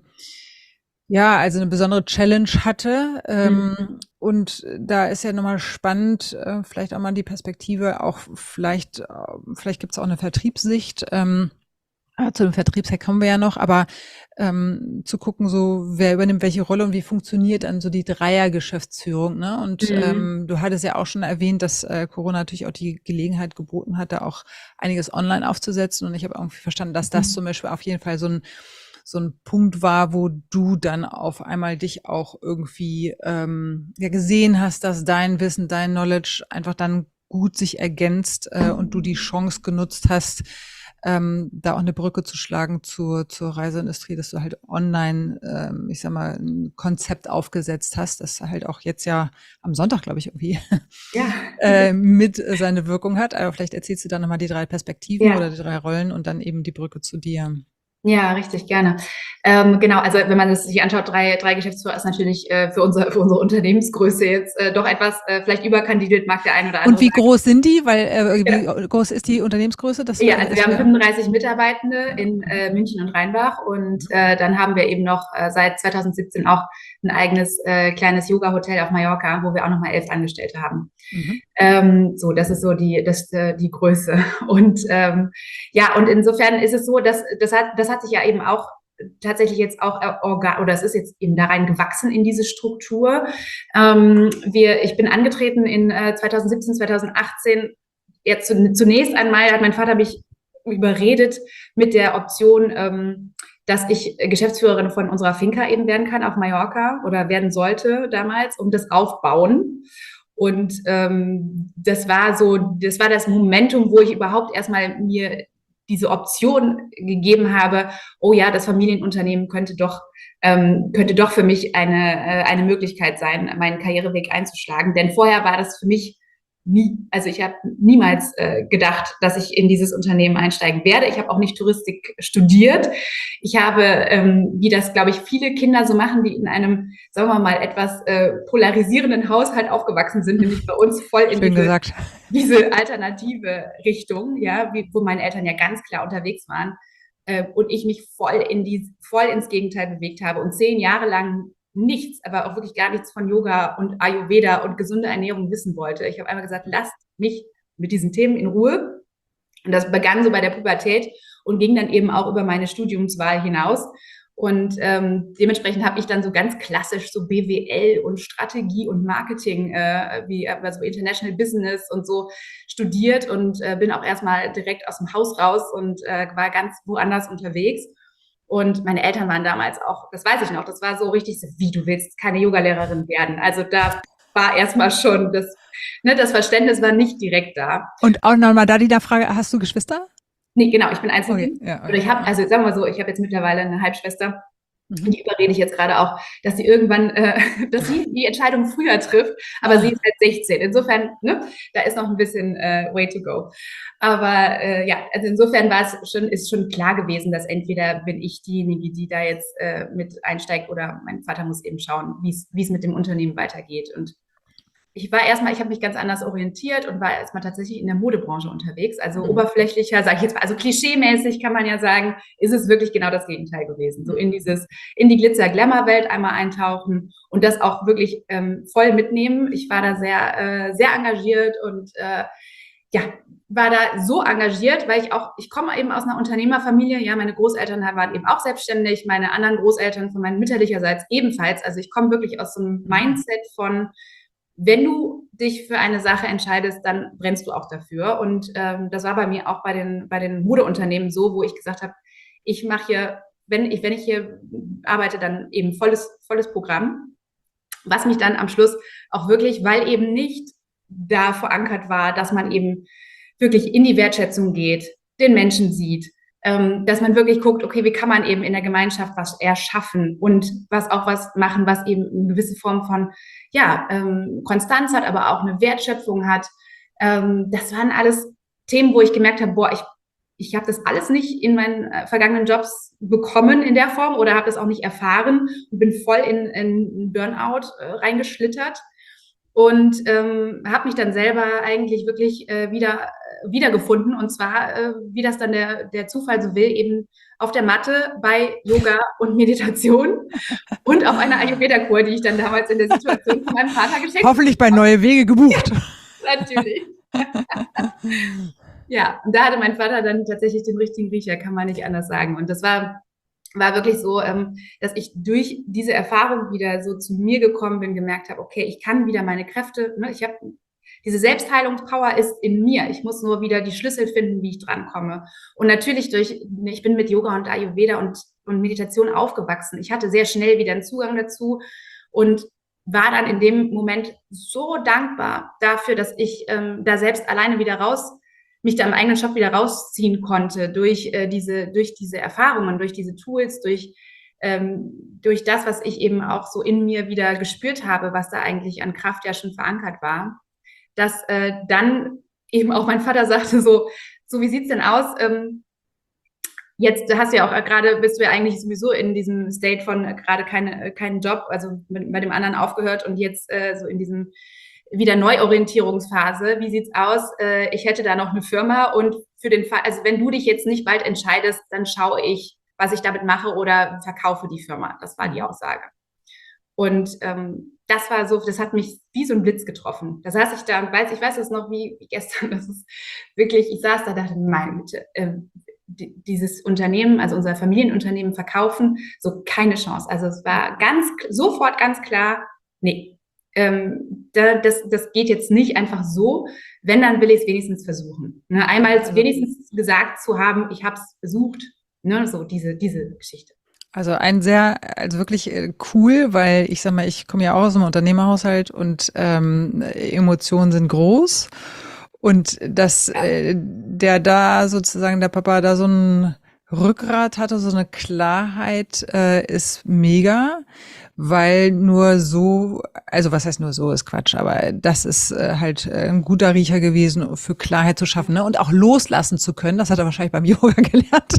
ja, also eine besondere Challenge hatte. Ähm, mhm. Und da ist ja nochmal spannend, äh, vielleicht auch mal die Perspektive, auch vielleicht, äh, vielleicht gibt es auch eine Vertriebssicht. Ähm, Zu dem Vertriebshack kommen wir ja noch, aber ähm, zu gucken, so wer übernimmt welche Rolle und wie funktioniert dann so die Dreier-Geschäftsführung, ne? Und mhm. ähm, du hattest ja auch schon erwähnt, dass äh, Corona natürlich auch die Gelegenheit geboten hat, da auch einiges online aufzusetzen. Und ich habe irgendwie verstanden, dass das mhm. zum Beispiel auf jeden Fall so ein so ein Punkt war, wo du dann auf einmal dich auch irgendwie ähm, ja gesehen hast, dass dein Wissen, dein Knowledge einfach dann gut sich ergänzt äh, und du die Chance genutzt hast, ähm, da auch eine Brücke zu schlagen zur, zur Reiseindustrie, dass du halt online, ähm, ich sag mal, ein Konzept aufgesetzt hast, das halt auch jetzt ja am Sonntag, glaube ich, irgendwie Ja. äh, mit äh, seine Wirkung hat. Aber vielleicht erzählst du dann nochmal die drei Perspektiven Ja. oder die drei Rollen und dann eben die Brücke zu dir. Ja, richtig, gerne. Ähm, genau, also wenn man es sich anschaut, drei, drei Geschäftsführer ist natürlich äh, für, unser, für unsere Unternehmensgröße jetzt äh, doch etwas äh, vielleicht überkandidelt, mag der ein oder andere Und wie sagen. groß sind die? Weil äh, wie Ja. groß ist die Unternehmensgröße? Das Ja, wär- also das wir haben wär- fünfunddreißig Mitarbeitende in äh, München und Rheinbach und äh, dann haben wir eben noch äh, seit zweitausendsiebzehn auch ein eigenes äh, kleines Yoga-Hotel auf Mallorca, wo wir auch nochmal elf Angestellte haben. Mhm. Ähm, so, das ist so die, das, äh, die Größe. Und ähm, ja, und insofern ist es so, dass das hat, das hat sich ja eben auch tatsächlich jetzt auch äh, organ oder es ist jetzt eben da rein gewachsen in diese Struktur. Ähm, wir, ich bin angetreten in äh, zweitausendsiebzehn, zweitausendachtzehn. Jetzt zunächst einmal hat mein Vater mich überredet mit der Option, ähm, dass ich Geschäftsführerin von unserer Finca eben werden kann auf Mallorca oder werden sollte damals, um das aufbauen. Und ähm, das war so, das war das Momentum, wo ich überhaupt erstmal mir diese Option gegeben habe, oh ja, das Familienunternehmen könnte doch, ähm, könnte doch für mich eine, äh, eine Möglichkeit sein, meinen Karriereweg einzuschlagen. Denn vorher war das für mich nie, also ich habe niemals äh, gedacht, dass ich in dieses Unternehmen einsteigen werde. Ich habe auch nicht Touristik studiert. Ich habe, ähm, wie das, glaube ich, viele Kinder so machen, die in einem, sagen wir mal, etwas äh, polarisierenden Haushalt aufgewachsen sind, nämlich bei uns voll in Schön diese, gesagt. diese alternative Richtung, ja, wie, wo meine Eltern ja ganz klar unterwegs waren äh, und ich mich voll in die, voll ins Gegenteil bewegt habe und zehn Jahre lang nichts, aber auch wirklich gar nichts von Yoga und Ayurveda und gesunde Ernährung wissen wollte. Ich habe einmal gesagt, lasst mich mit diesen Themen in Ruhe. Und das begann so bei der Pubertät und ging dann eben auch über meine Studiumswahl hinaus. Und ähm, dementsprechend habe ich dann so ganz klassisch so B W L und Strategie und Marketing, äh, wie also International Business und so studiert und äh, bin auch erstmal direkt aus dem Haus raus und äh, war ganz woanders unterwegs. Und meine Eltern waren damals auch, das weiß ich noch, das war so richtig so, wie, du willst keine Yogalehrerin werden. Also da war erstmal schon, das, ne, das Verständnis war nicht direkt da. Und auch nochmal da die Frage, hast du Geschwister? Nee, genau, ich bin Einzelkind. Okay, ja, okay. Oder ich habe, also sagen wir mal so, ich habe jetzt mittlerweile eine Halbschwester. Mhm. Die überrede ich jetzt gerade auch, dass sie irgendwann, äh, dass sie die Entscheidung früher trifft, aber Ah. sie ist halt sechzehn. Insofern, ne, da ist noch ein bisschen äh, way to go. Aber äh, ja, also insofern war es schon, ist schon klar gewesen, dass entweder bin ich diejenige, die da jetzt äh, mit einsteigt, oder mein Vater muss eben schauen, wie es wie es mit dem Unternehmen weitergeht. Und ich war erstmal, ich habe mich ganz anders orientiert und war erstmal tatsächlich in der Modebranche unterwegs. Also Mhm. oberflächlicher, sage ich jetzt mal, also klischeemäßig kann man ja sagen, ist es wirklich genau das Gegenteil gewesen. So in dieses, in die Glitzer-Glamour-Welt einmal eintauchen und das auch wirklich ähm, voll mitnehmen. Ich war da sehr, äh, sehr engagiert und äh, ja, war da so engagiert, weil ich auch, ich komme eben aus einer Unternehmerfamilie, ja, meine Großeltern waren eben auch selbstständig, meine anderen Großeltern von meinen mütterlicherseits ebenfalls. Also ich komme wirklich aus so einem Mindset von, wenn du dich für eine Sache entscheidest, dann brennst du auch dafür. Und ähm, das war bei mir auch bei den, bei den Modeunternehmen so, wo ich gesagt habe, ich mache hier, wenn ich, wenn ich hier arbeite, dann eben volles, volles Programm, was mich dann am Schluss auch wirklich, weil eben nicht da verankert war, dass man eben wirklich in die Wertschätzung geht, den Menschen sieht, ähm, dass man wirklich guckt, okay, wie kann man eben in der Gemeinschaft was erschaffen und was auch was machen, was eben eine gewisse Form von, ja, ähm, Konstanz hat, aber auch eine Wertschöpfung hat. Ähm, das waren alles Themen, wo ich gemerkt habe, boah, ich, ich habe das alles nicht in meinen äh, vergangenen Jobs bekommen in der Form oder habe das auch nicht erfahren und bin voll in, in Burnout äh, reingeschlittert. Und ähm, habe mich dann selber eigentlich wirklich äh, wieder wiedergefunden. Und zwar, äh, wie das dann der, der Zufall so will, eben auf der Matte bei Yoga und Meditation und auf einer Ayurveda-Kur, die ich dann damals in der Situation von meinem Vater geschenkt habe. Hoffentlich bei Neue Wege gebucht. Ja, natürlich. Ja, und da hatte mein Vater dann tatsächlich den richtigen Riecher, kann man nicht anders sagen. Und das war war wirklich so, ähm, dass ich durch diese Erfahrung wieder so zu mir gekommen bin, gemerkt habe, okay, ich kann wieder meine Kräfte, ne, ich habe diese Selbstheilungspower ist in mir. Ich muss nur wieder die Schlüssel finden, wie ich drankomme. Und natürlich durch, ich bin mit Yoga und Ayurveda und, und Meditation aufgewachsen. Ich hatte sehr schnell wieder einen Zugang dazu und war dann in dem Moment so dankbar dafür, dass ich ähm, da selbst alleine wieder raus mich da im eigenen Shop wieder rausziehen konnte durch äh, diese, durch diese Erfahrungen, durch diese Tools, durch, ähm, durch das, was ich eben auch so in mir wieder gespürt habe, was da eigentlich an Kraft ja schon verankert war, dass äh, dann eben auch mein Vater sagte so, so wie sieht's denn aus? Ähm, Jetzt hast du ja auch gerade, bist du ja eigentlich sowieso in diesem State von äh, gerade keine, keinen Job, also mit, bei dem anderen aufgehört und jetzt äh, so in diesem wieder Neuorientierungsphase. Wie sieht's aus? Äh, ich hätte da noch eine Firma und für den Fall, also wenn du dich jetzt nicht bald entscheidest, dann schaue ich, was ich damit mache oder verkaufe die Firma. Das war die Aussage. Und ähm, das war so, das hat mich wie so ein Blitz getroffen. Da saß ich da und weiß, ich weiß es noch wie, wie gestern, das ist wirklich, ich saß da und dachte, meine Güte, äh, dieses Unternehmen, also unser Familienunternehmen verkaufen, so keine Chance. Also es war ganz, sofort ganz klar, nee, ähm, da, das, das geht jetzt nicht einfach so. Wenn, dann will ich es wenigstens versuchen. Ne? Einmal also, wenigstens gesagt zu haben, ich habe es versucht, ne? So diese, diese Geschichte. Also ein sehr, also wirklich cool, weil ich sag mal, ich komme ja auch aus einem Unternehmerhaushalt und ähm, Emotionen sind groß. Und dass äh, der da sozusagen, der Papa da so ein Rückgrat hatte, so eine Klarheit, äh, ist mega, weil nur so, also was heißt nur so, ist Quatsch, aber das ist äh, halt ein guter Riecher gewesen, für Klarheit zu schaffen, ne? Und auch loslassen zu können, das hat er wahrscheinlich beim Yoga gelernt.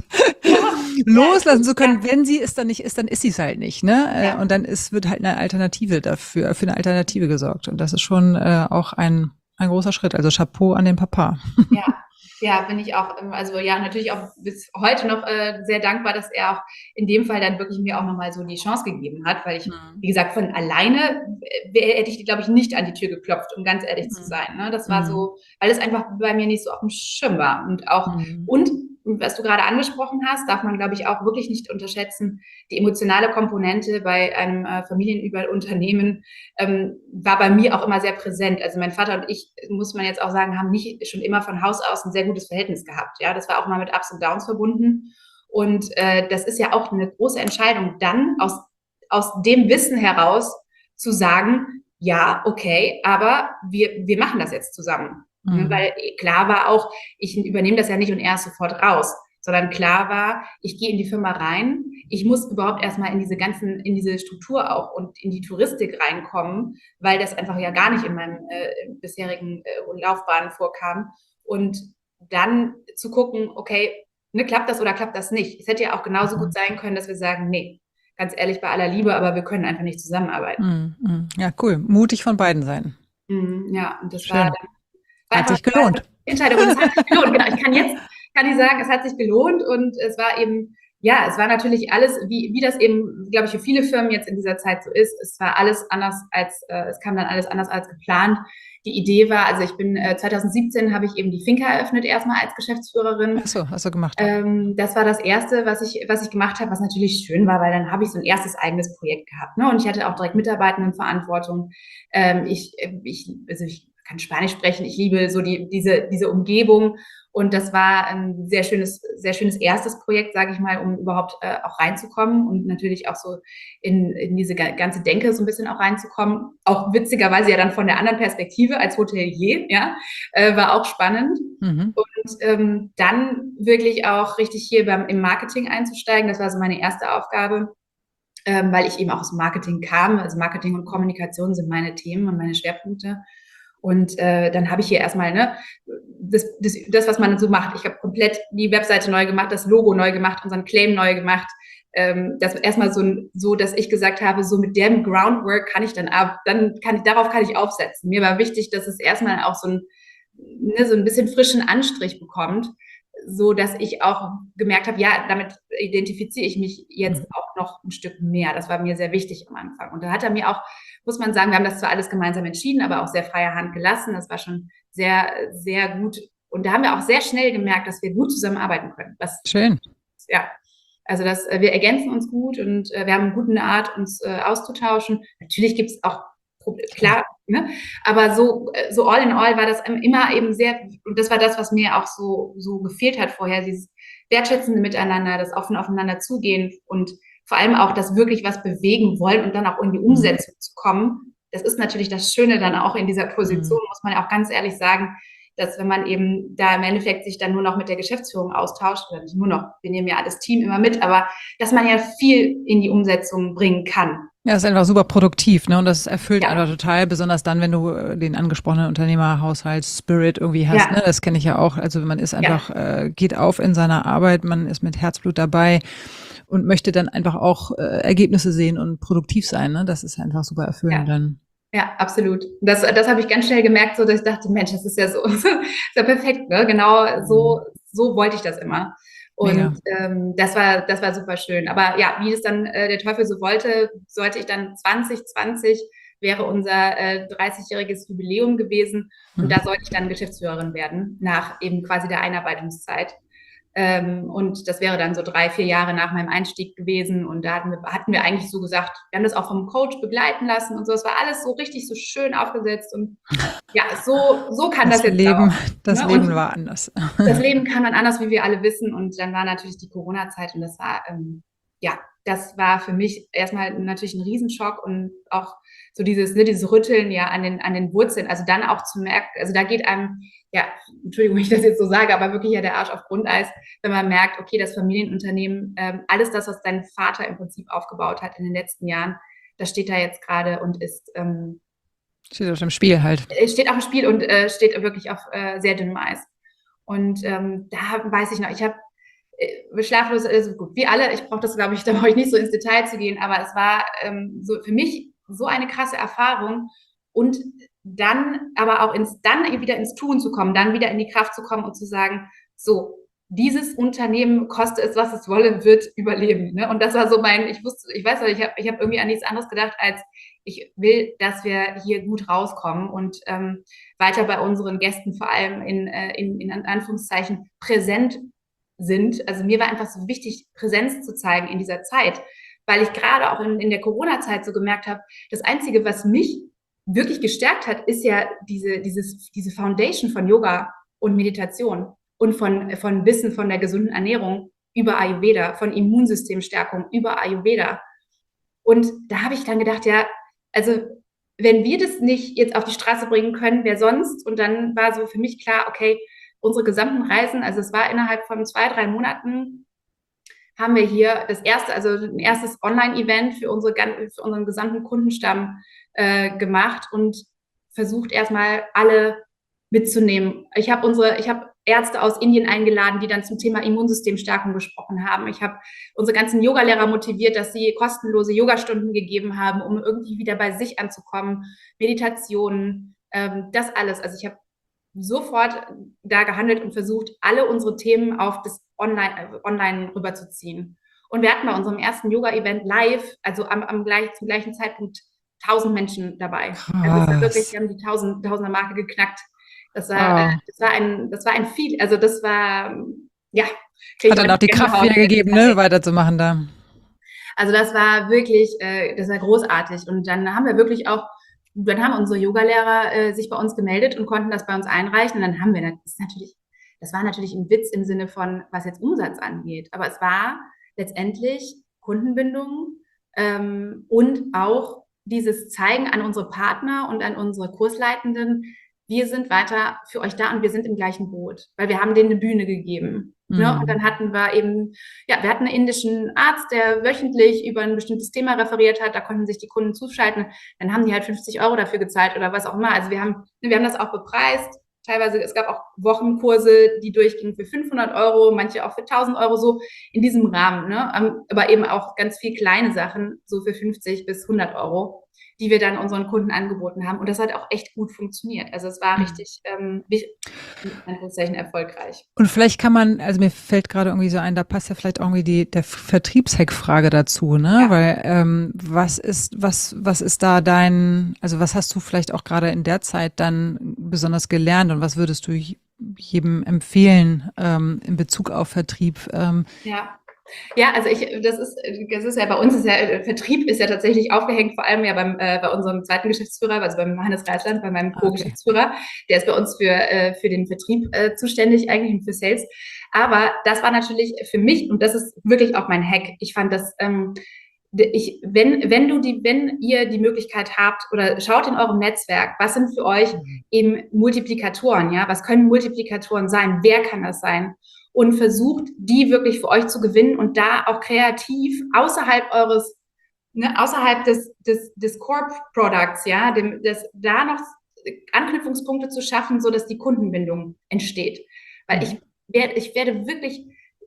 Loslassen zu können, wenn sie es dann nicht ist, dann ist sie es halt nicht, ne? Ja. Und dann ist, wird halt eine Alternative dafür, für eine Alternative gesorgt. Und das ist schon äh, auch ein Ein großer Schritt, also Chapeau an den Papa. Ja, ja, bin ich auch, also ja, natürlich auch bis heute noch äh, sehr dankbar, dass er auch in dem Fall dann wirklich mir auch nochmal so die Chance gegeben hat, weil ich, mhm. wie gesagt, von alleine äh, hätte ich, glaube ich, nicht an die Tür geklopft, um ganz ehrlich mhm. zu sein. Ne? Das war mhm. so, weil es einfach bei mir nicht so auf dem Schirm war. Und auch, mhm. und was du gerade angesprochen hast, darf man, glaube ich, auch wirklich nicht unterschätzen. Die emotionale Komponente bei einem äh, Familienunternehmen ähm, war bei mir auch immer sehr präsent. Also mein Vater und ich, muss man jetzt auch sagen, haben nicht schon immer von Haus aus ein sehr gutes Verhältnis gehabt. Ja, das war auch mal mit Ups und Downs verbunden. Und äh, das ist ja auch eine große Entscheidung, dann aus, aus dem Wissen heraus zu sagen, ja, okay, aber wir, wir machen das jetzt zusammen. Mhm. Weil klar war auch, ich übernehme das ja nicht und er ist sofort raus, sondern klar war, ich gehe in die Firma rein, ich muss überhaupt erstmal in diese ganzen, in diese Struktur auch und in die Touristik reinkommen, weil das einfach ja gar nicht in meinem äh, bisherigen äh, Laufbahn vorkam. Und dann zu gucken, okay, ne, klappt das oder klappt das nicht? Es hätte ja auch genauso mhm. gut sein können, dass wir sagen, nee, ganz ehrlich, bei aller Liebe, aber wir können einfach nicht zusammenarbeiten. Mhm. Ja, cool. Mutig von beiden Seiten. Mhm, ja, und das Schön. war dann Hat sich gelohnt. Entscheidung. Und es hat sich gelohnt. Genau. Ich kann jetzt, kann ich sagen, es hat sich gelohnt und es war eben, ja, es war natürlich alles, wie, wie das eben, glaube ich, für viele Firmen jetzt in dieser Zeit so ist. Es war alles anders als, äh, es kam dann alles anders als geplant. Die Idee war, also ich bin, äh, zwanzig siebzehn habe ich eben die Finca eröffnet, erstmal als Geschäftsführerin. Ach so, hast du gemacht. Ähm, das war das Erste, was ich, was ich gemacht habe, was natürlich schön war, weil dann habe ich so ein erstes eigenes Projekt gehabt, ne? Und ich hatte auch direkt Mitarbeitendenverantwortung. Ähm, ich, ich, also ich kann Spanisch sprechen, ich liebe so die, diese, diese Umgebung und das war ein sehr schönes, sehr schönes erstes Projekt, sage ich mal, um überhaupt äh, auch reinzukommen und natürlich auch so in, in diese ganze Denke so ein bisschen auch reinzukommen. Auch witzigerweise ja dann von der anderen Perspektive als Hotelier, ja, äh, war auch spannend. Mhm. Und ähm, dann wirklich auch richtig hier beim, im Marketing einzusteigen, das war so meine erste Aufgabe. Ähm, weil ich eben auch aus dem Marketing kam, also Marketing und Kommunikation sind meine Themen und meine Schwerpunkte. Und äh, dann habe ich hier erstmal ne, das, das, das, was man so macht. Ich habe komplett die Webseite neu gemacht, das Logo neu gemacht, unseren Claim neu gemacht. Ähm, das erstmal so, so, dass ich gesagt habe, so mit dem Groundwork kann ich dann ab, dann kann ich, darauf kann ich aufsetzen. Mir war wichtig, dass es erstmal auch so ein, ne, so ein bisschen frischen Anstrich bekommt, so dass ich auch gemerkt habe, ja, damit identifiziere ich mich jetzt auch noch ein Stück mehr. Das war mir sehr wichtig am Anfang. Und da hat er mir auch, muss man sagen, wir haben das zwar alles gemeinsam entschieden, aber auch sehr freie Hand gelassen. Das war schon sehr, sehr gut. Und da haben wir auch sehr schnell gemerkt, dass wir gut zusammenarbeiten können. Was, Schön. Ja, also das, wir ergänzen uns gut und wir haben eine gute Art, uns äh, auszutauschen. Natürlich gibt es auch Probleme, klar, ne? Aber so, so all in all war das immer eben sehr, und das war das, was mir auch so, so gefehlt hat vorher, dieses wertschätzende Miteinander, das offen aufeinander zugehen und vor allem auch das wirklich was bewegen wollen und dann auch in die Umsetzung zu kommen. Das ist natürlich das Schöne dann auch in dieser Position, muss man ja auch ganz ehrlich sagen. dass wenn man eben da im Endeffekt sich dann nur noch mit der Geschäftsführung austauscht, oder nicht nur noch, wir nehmen ja das Team immer mit, aber dass man ja viel in die Umsetzung bringen kann. Ja, das ist einfach super produktiv, ne? Und das erfüllt Ja. einfach total, besonders dann, wenn du äh, den angesprochenen Unternehmerhaushalts-Spirit irgendwie hast, Ja. ne? Das kenne ich ja auch. Also man ist einfach, äh, geht auf in seiner Arbeit, man ist mit Herzblut dabei und möchte dann einfach auch äh, Ergebnisse sehen und produktiv sein, ne? Das ist einfach super erfüllend Ja. dann. Ja, absolut. Das, das habe ich ganz schnell gemerkt, so dass ich dachte, Mensch, das ist ja so, ist ja perfekt, ne? Genau so, so wollte ich das immer. Mega. Und ähm, das war, das war super schön. Aber ja, wie das dann äh, der Teufel so wollte, sollte ich dann zwanzig zwanzig wäre unser äh, dreißigjähriges Jubiläum gewesen und Mhm. da sollte ich dann Geschäftsführerin werden, nach eben quasi der Einarbeitungszeit. Ähm, und das wäre dann so drei, vier Jahre nach meinem Einstieg gewesen. Und da hatten wir, hatten wir eigentlich so gesagt, wir haben das auch vom Coach begleiten lassen und so. Es war alles so richtig so schön aufgesetzt. Und ja, so, so kann das, Das jetzt Leben, laufen. das Ne? Leben Und war anders. das Leben kann dann anders, wie wir alle wissen. Und dann war natürlich die Corona-Zeit und das war, ähm, ja, das war für mich erstmal natürlich ein Riesenschock und auch so dieses, ne, dieses Rütteln ja an den, an den Wurzeln. Also dann auch zu merken, also da geht einem, ja, Entschuldigung, wenn ich das jetzt so sage, aber wirklich ja der Arsch auf Grundeis, wenn man merkt, okay, das Familienunternehmen, ähm, alles das, was dein Vater im Prinzip aufgebaut hat in den letzten Jahren, das steht da jetzt gerade und ist, ähm, Steht auf dem Spiel halt. steht auf dem Spiel und äh, steht wirklich auf äh, sehr dünnem Eis. Und ähm, da weiß ich noch, ich habe äh, schlaflos, also gut, wie alle, ich brauche das, glaube ich, da brauche ich nicht so ins Detail zu gehen, aber es war ähm, so für mich so eine krasse Erfahrung und dann aber auch ins, dann wieder ins Tun zu kommen, dann wieder in die Kraft zu kommen und zu sagen, so, dieses Unternehmen, koste es, was es wolle, wird überleben. Ne? Und das war so mein, ich wusste, ich weiß nicht, ich habe ich hab irgendwie an nichts anderes gedacht, als ich will, dass wir hier gut rauskommen und ähm, weiter bei unseren Gästen vor allem in, äh, in, in Anführungszeichen präsent sind. Also mir war einfach so wichtig, Präsenz zu zeigen in dieser Zeit, weil ich gerade auch in, in der Corona-Zeit so gemerkt habe, das Einzige, was mich wirklich gestärkt hat, ist ja diese, dieses, diese Foundation von Yoga und Meditation und von, von Wissen von der gesunden Ernährung über Ayurveda, von Immunsystemstärkung über Ayurveda. Und da habe ich dann gedacht, ja, also wenn wir das nicht jetzt auf die Straße bringen können, wer sonst? Und dann war so für mich klar, okay, unsere gesamten Reisen, also es war innerhalb von zwei, drei Monaten, haben wir hier das erste, also ein erstes Online-Event für, unsere, für unseren gesamten Kundenstamm äh, gemacht und versucht erstmal alle mitzunehmen. Ich habe unsere, ich habe Ärzte aus Indien eingeladen, die dann zum Thema Immunsystemstärkung gesprochen haben. Ich habe unsere ganzen Yogalehrer motiviert, dass sie kostenlose Yogastunden gegeben haben, um irgendwie wieder bei sich anzukommen. Meditationen, ähm, das alles. Also ich habe sofort da gehandelt und versucht, alle unsere Themen auf das Online, äh, Online rüberzuziehen. Und wir hatten bei unserem ersten Yoga-Event live, also am, am gleich, zum gleichen Zeitpunkt, tausend Menschen dabei. Krass. Also es war wirklich, wir haben die tausend, tausender Marke geknackt. Das war, Wow. äh, das war ein, das war ein viel, also das war, ja. Hat dann auch die Kraft wieder gegeben, ne, weiterzumachen da. Also das war wirklich, äh, das war großartig. Und dann haben wir wirklich auch, dann haben unsere Yogalehrer äh, sich bei uns gemeldet und konnten das bei uns einreichen. Und dann haben wir, das ist natürlich, das war natürlich ein Witz im Sinne von, was jetzt Umsatz angeht. Aber es war letztendlich Kundenbindung ähm, und auch dieses Zeigen an unsere Partner und an unsere Kursleitenden, wir sind weiter für euch da und wir sind im gleichen Boot, weil wir haben denen eine Bühne gegeben. Mhm. Ne? Und dann hatten wir eben, ja, wir hatten einen indischen Arzt, der wöchentlich über ein bestimmtes Thema referiert hat, da konnten sich die Kunden zuschalten, dann haben die halt fünfzig Euro dafür gezahlt oder was auch immer. Also wir haben, wir haben das auch bepreist. Teilweise, es gab auch Wochenkurse, die durchgingen für fünfhundert Euro, manche auch für tausend Euro, so in diesem Rahmen, ne? Aber eben auch ganz viel kleine Sachen, so für fünfzig bis hundert Euro, die wir dann unseren Kunden angeboten haben. Und das hat auch echt gut funktioniert. Also es war richtig, ähm, Anführungszeichen, erfolgreich. Und vielleicht kann man, also mir fällt gerade irgendwie so ein, da passt ja vielleicht irgendwie die der Vertriebshack-Frage dazu, ne? Ja. Weil ähm, was ist, was, was ist da dein, also was hast du vielleicht auch gerade in der Zeit dann besonders gelernt und was würdest du jedem empfehlen ähm, in Bezug auf Vertrieb? Ähm, ja. Ja, also ich, das ist, das ist ja bei uns ist ja, Vertrieb ist ja tatsächlich aufgehängt, vor allem ja beim, äh, bei unserem zweiten Geschäftsführer, also beim Hannes Reisland, bei meinem Co-Geschäftsführer. Okay. Der ist bei uns für, äh, für den Vertrieb äh, zuständig, eigentlich und für Sales. Aber das war natürlich für mich, und das ist wirklich auch mein Hack. Ich fand das, ähm, ich, wenn, wenn du die, wenn ihr die Möglichkeit habt oder schaut in eurem Netzwerk, was sind für euch eben Multiplikatoren, ja? Was können Multiplikatoren sein? Wer kann das sein? Und versucht, die wirklich für euch zu gewinnen und da auch kreativ außerhalb eures, ne, außerhalb des, des, des Core-Products, ja, dem, des, da noch Anknüpfungspunkte zu schaffen, so dass die Kundenbindung entsteht. Weil ich werde, ich werde wirklich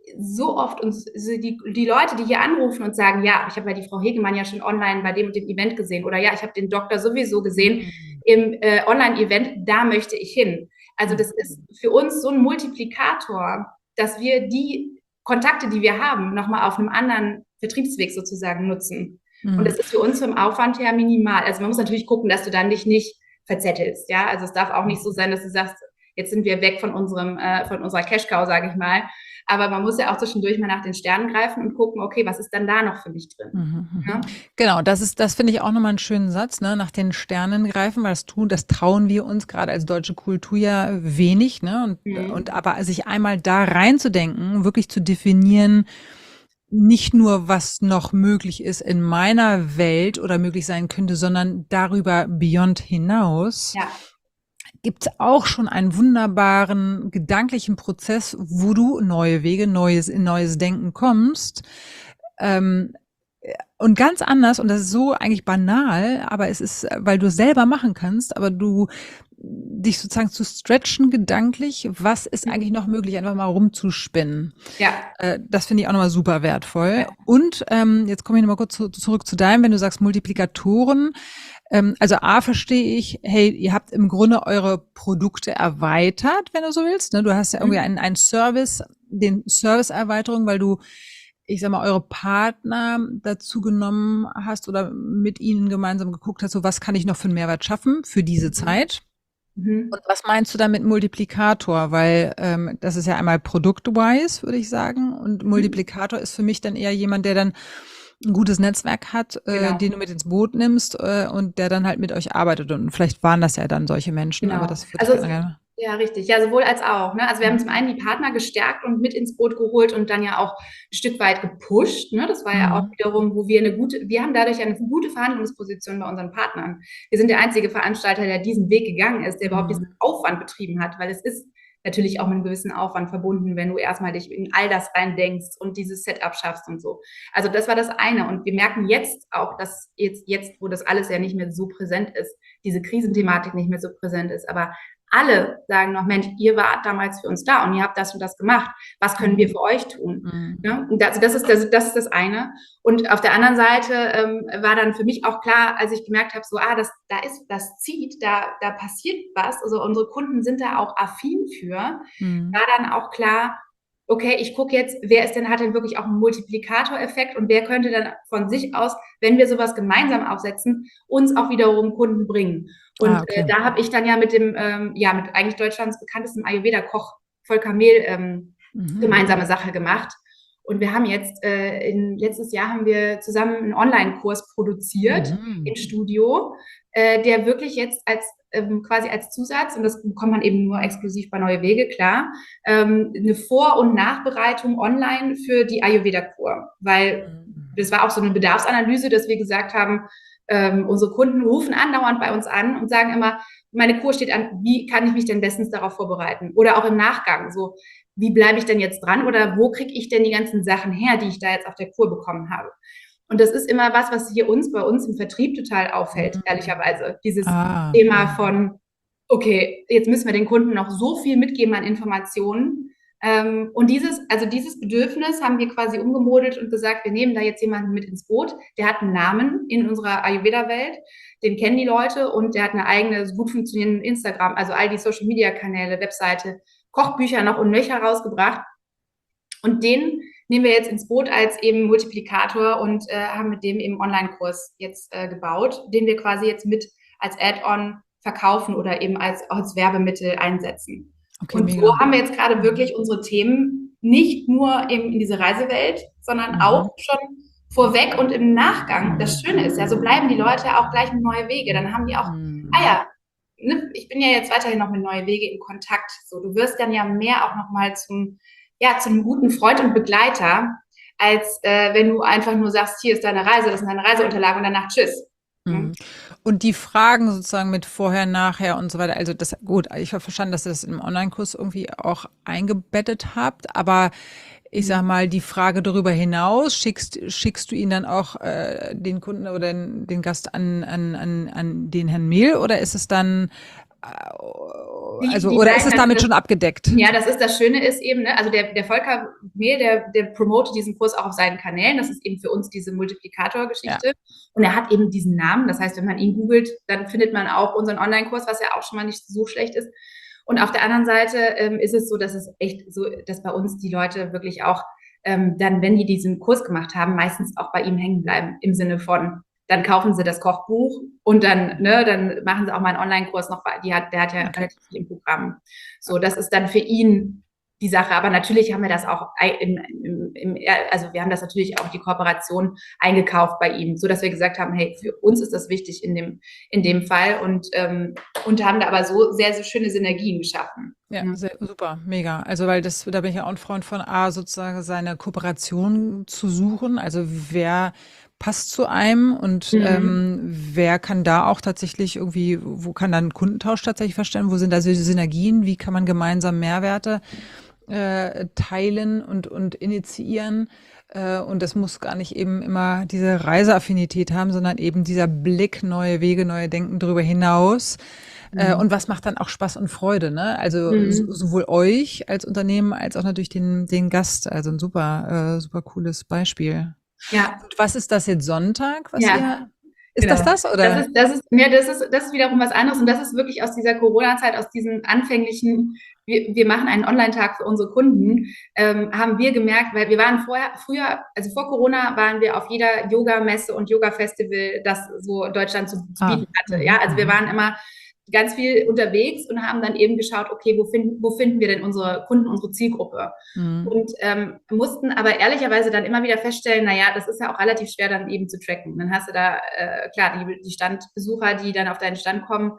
so oft und die, die Leute, die hier anrufen und sagen, ja, ich habe ja die Frau Hegemann ja schon online bei dem und dem Event gesehen oder ja, ich habe den Doktor sowieso gesehen mhm. im äh, Online-Event, da möchte ich hin. Also das ist für uns so ein Multiplikator, dass wir die Kontakte, die wir haben, nochmal auf einem anderen Vertriebsweg sozusagen nutzen. Mhm. Und das ist für uns vom Aufwand her minimal. Also man muss natürlich gucken, dass du dann dich nicht verzettelst, ja. Also es darf auch nicht so sein, dass du sagst, jetzt sind wir weg von unserem, äh, von unserer Cash-Cow, sage ich mal. Aber man muss ja auch zwischendurch mal nach den Sternen greifen und gucken, okay, was ist dann da noch für mich drin? Mhm. Ja? Genau, das ist, das finde ich auch nochmal einen schönen Satz, ne? Nach den Sternen greifen, weil das tun, das trauen wir uns gerade als deutsche Kultur ja wenig, ne? Und, mhm. und aber sich einmal da reinzudenken, wirklich zu definieren, nicht nur, was noch möglich ist in meiner Welt oder möglich sein könnte, sondern darüber beyond hinaus. Ja. Gibt es auch schon einen wunderbaren gedanklichen Prozess, wo du neue Wege, neues, in neues Denken kommst. Ähm, und ganz anders, und das ist so eigentlich banal, aber es ist, weil du es selber machen kannst, aber du dich sozusagen zu stretchen gedanklich, was ist eigentlich noch möglich, einfach mal rumzuspinnen. Ja. Äh, das finde ich auch nochmal super wertvoll. Ja. Und ähm, jetzt komme ich nochmal kurz zu, zurück zu deinem, wenn du sagst Multiplikatoren. Ähm, also A, verstehe ich, hey, ihr habt im Grunde eure Produkte erweitert, wenn du so willst. Ne? Du hast ja irgendwie einen, einen Service, den Serviceerweiterung, weil du, ich sag mal, eure Partner dazu genommen hast oder mit ihnen gemeinsam geguckt hast, so was kann ich noch für einen Mehrwert schaffen für diese mhm. Zeit. Und was meinst du da mit Multiplikator? Weil ähm, das ist ja einmal product-wise, würde ich sagen. Und Multiplikator ist für mich dann eher jemand, der dann ein gutes Netzwerk hat, äh, genau. den du mit ins Boot nimmst äh, und der dann halt mit euch arbeitet. Und vielleicht waren das ja dann solche Menschen, genau. aber das würde also ich gerne. Ja, richtig. Ja, sowohl als auch. Ne? Also wir haben zum einen die Partner gestärkt und mit ins Boot geholt und dann ja auch ein Stück weit gepusht. Ne? Das war ja mhm. auch wiederum, wo wir eine gute, wir haben dadurch eine gute Verhandlungsposition bei unseren Partnern. Wir sind der einzige Veranstalter, der diesen Weg gegangen ist, der mhm. überhaupt diesen Aufwand betrieben hat, weil es ist natürlich auch mit einem gewissen Aufwand verbunden, wenn du erstmal dich in all das rein denkst und dieses Setup schaffst und so. Also das war das eine. Und wir merken jetzt auch, dass jetzt, jetzt, wo das alles ja nicht mehr so präsent ist, diese Krisenthematik nicht mehr so präsent ist, aber alle sagen noch, Mensch, ihr wart damals für uns da und ihr habt das und das gemacht. Was können wir für euch tun? Mhm. Ja, und das, das, ist, das, das ist das eine. Und auf der anderen Seite ähm, war dann für mich auch klar, als ich gemerkt habe, so, ah, das, da ist, das zieht, da, da passiert was. Also unsere Kunden sind da auch affin für. Mhm. War dann auch klar, okay, ich gucke jetzt, wer ist denn, hat denn wirklich auch einen Multiplikatoreffekt und wer könnte dann von sich aus, wenn wir sowas gemeinsam aufsetzen, uns auch wiederum Kunden bringen. Und ah, okay. äh, da habe ich dann ja mit dem, ähm, ja, mit eigentlich Deutschlands bekanntesten Ayurveda-Koch Volker Mehl ähm, mhm. gemeinsame Sache gemacht. Und wir haben jetzt, äh, in, letztes Jahr haben wir zusammen einen Online-Kurs produziert mhm. im Studio, äh, der wirklich jetzt als ähm, quasi als Zusatz, und das bekommt man eben nur exklusiv bei Neue Wege, klar, ähm, eine Vor- und Nachbereitung online für die Ayurveda-Kur. Weil mhm. das war auch so eine Bedarfsanalyse, dass wir gesagt haben, Ähm, unsere Kunden rufen andauernd bei uns an und sagen immer, meine Kur steht an, wie kann ich mich denn bestens darauf vorbereiten? Oder auch im Nachgang, so, wie bleibe ich denn jetzt dran? Oder wo kriege ich denn die ganzen Sachen her, die ich da jetzt auf der Kur bekommen habe? Und das ist immer was, was hier uns, bei uns im Vertrieb total auffällt, mhm. ehrlicherweise. Dieses ah. Thema von, okay, jetzt müssen wir den Kunden noch so viel mitgeben an Informationen. Ähm, und dieses, also dieses Bedürfnis haben wir quasi umgemodelt und gesagt, wir nehmen da jetzt jemanden mit ins Boot, der hat einen Namen in unserer Ayurveda-Welt, den kennen die Leute und der hat eine eigene, gut funktionierende Instagram, also all die Social-Media-Kanäle, Webseite, Kochbücher noch und nöcher rausgebracht. Und den nehmen wir jetzt ins Boot als eben Multiplikator und äh, haben mit dem eben Online-Kurs jetzt äh, gebaut, den wir quasi jetzt mit als Add-on verkaufen oder eben als, als Werbemittel einsetzen. Okay, und mega. So haben wir jetzt gerade wirklich unsere Themen nicht nur eben in diese Reisewelt, sondern mhm. auch schon vorweg und im Nachgang. Das Schöne ist ja, so bleiben die Leute auch gleich mit Neue Wege. Dann haben die auch, mhm. ah ja, ne, ich bin ja jetzt weiterhin noch mit Neue Wege in Kontakt. So, du wirst dann ja mehr auch nochmal zum, ja, zum guten Freund und Begleiter. als äh, wenn du einfach nur sagst, hier ist deine Reise, das sind deine Reiseunterlagen und danach tschüss. Mhm. Und die Fragen sozusagen mit vorher, nachher und so weiter, also das, gut, ich habe verstanden, dass ihr das im Online-Kurs irgendwie auch eingebettet habt, aber ich sag mal, die Frage darüber hinaus, schickst, schickst du ihn dann auch äh, den Kunden oder den, den Gast an, an, an, an den Herrn Mehl oder ist es dann, äh, Die, also, die oder ist es damit das, schon abgedeckt? Ja, das ist das Schöne ist eben, ne, also der, der Volker Mehl, der, der promotet diesen Kurs auch auf seinen Kanälen. Das ist eben für uns diese Multiplikator-Geschichte. Ja. Und er hat eben diesen Namen. Das heißt, wenn man ihn googelt, dann findet man auch unseren Online-Kurs, was ja auch schon mal nicht so schlecht ist. Und auf der anderen Seite ähm, ist es so, dass es echt so, dass bei uns die Leute wirklich auch ähm, dann, wenn die diesen Kurs gemacht haben, meistens auch bei ihm hängen bleiben im Sinne von, dann kaufen sie das Kochbuch und dann, ne, dann machen sie auch mal einen Online-Kurs noch, die hat, der hat ja okay. relativ viel im Programm. So, das ist dann für ihn die Sache. Aber natürlich haben wir das auch, im, im, im, also wir haben das natürlich auch die Kooperation eingekauft bei ihm, so dass wir gesagt haben, hey, für uns ist das wichtig in dem, in dem Fall und, ähm, und haben da aber so sehr, sehr schöne Synergien geschaffen. Ja, sehr, super, mega. Also, weil das, da bin ich ja auch ein Freund von, A, sozusagen seine Kooperation zu suchen. Also, wer passt zu einem und mhm. ähm, wer kann da auch tatsächlich irgendwie, wo kann dann Kundentausch tatsächlich verstehen, wo sind da so Synergien, wie kann man gemeinsam Mehrwerte äh, teilen und, und initiieren äh, und das muss gar nicht eben immer diese Reiseaffinität haben, sondern eben dieser Blick, neue Wege, neue Denken darüber hinaus. Mhm. Äh, und was macht dann auch Spaß und Freude, ne? Also mhm. so, sowohl euch als Unternehmen als auch natürlich den, den Gast, also ein super, äh, super cooles Beispiel. Ja. Und was ist das jetzt Sonntag? Was ja. ihr, ist genau. das das? Oder? Das ist, das ist, ja, das ist, das ist wiederum was anderes und das ist wirklich aus dieser Corona-Zeit, aus diesem anfänglichen, wir, wir machen einen Online-Tag für unsere Kunden, ähm, haben wir gemerkt, weil wir waren vorher, früher, also vor Corona waren wir auf jeder Yoga-Messe und Yoga-Festival, das so Deutschland zu, zu bieten ah. hatte. Ja, also wir waren immer ganz viel unterwegs und haben dann eben geschaut, okay, wo finden, wo finden wir denn unsere Kunden, unsere Zielgruppe? Mhm. Und ähm, mussten aber ehrlicherweise dann immer wieder feststellen, naja, das ist ja auch relativ schwer dann eben zu tracken. Dann hast du da, äh, klar, die, die Standbesucher, die dann auf deinen Stand kommen,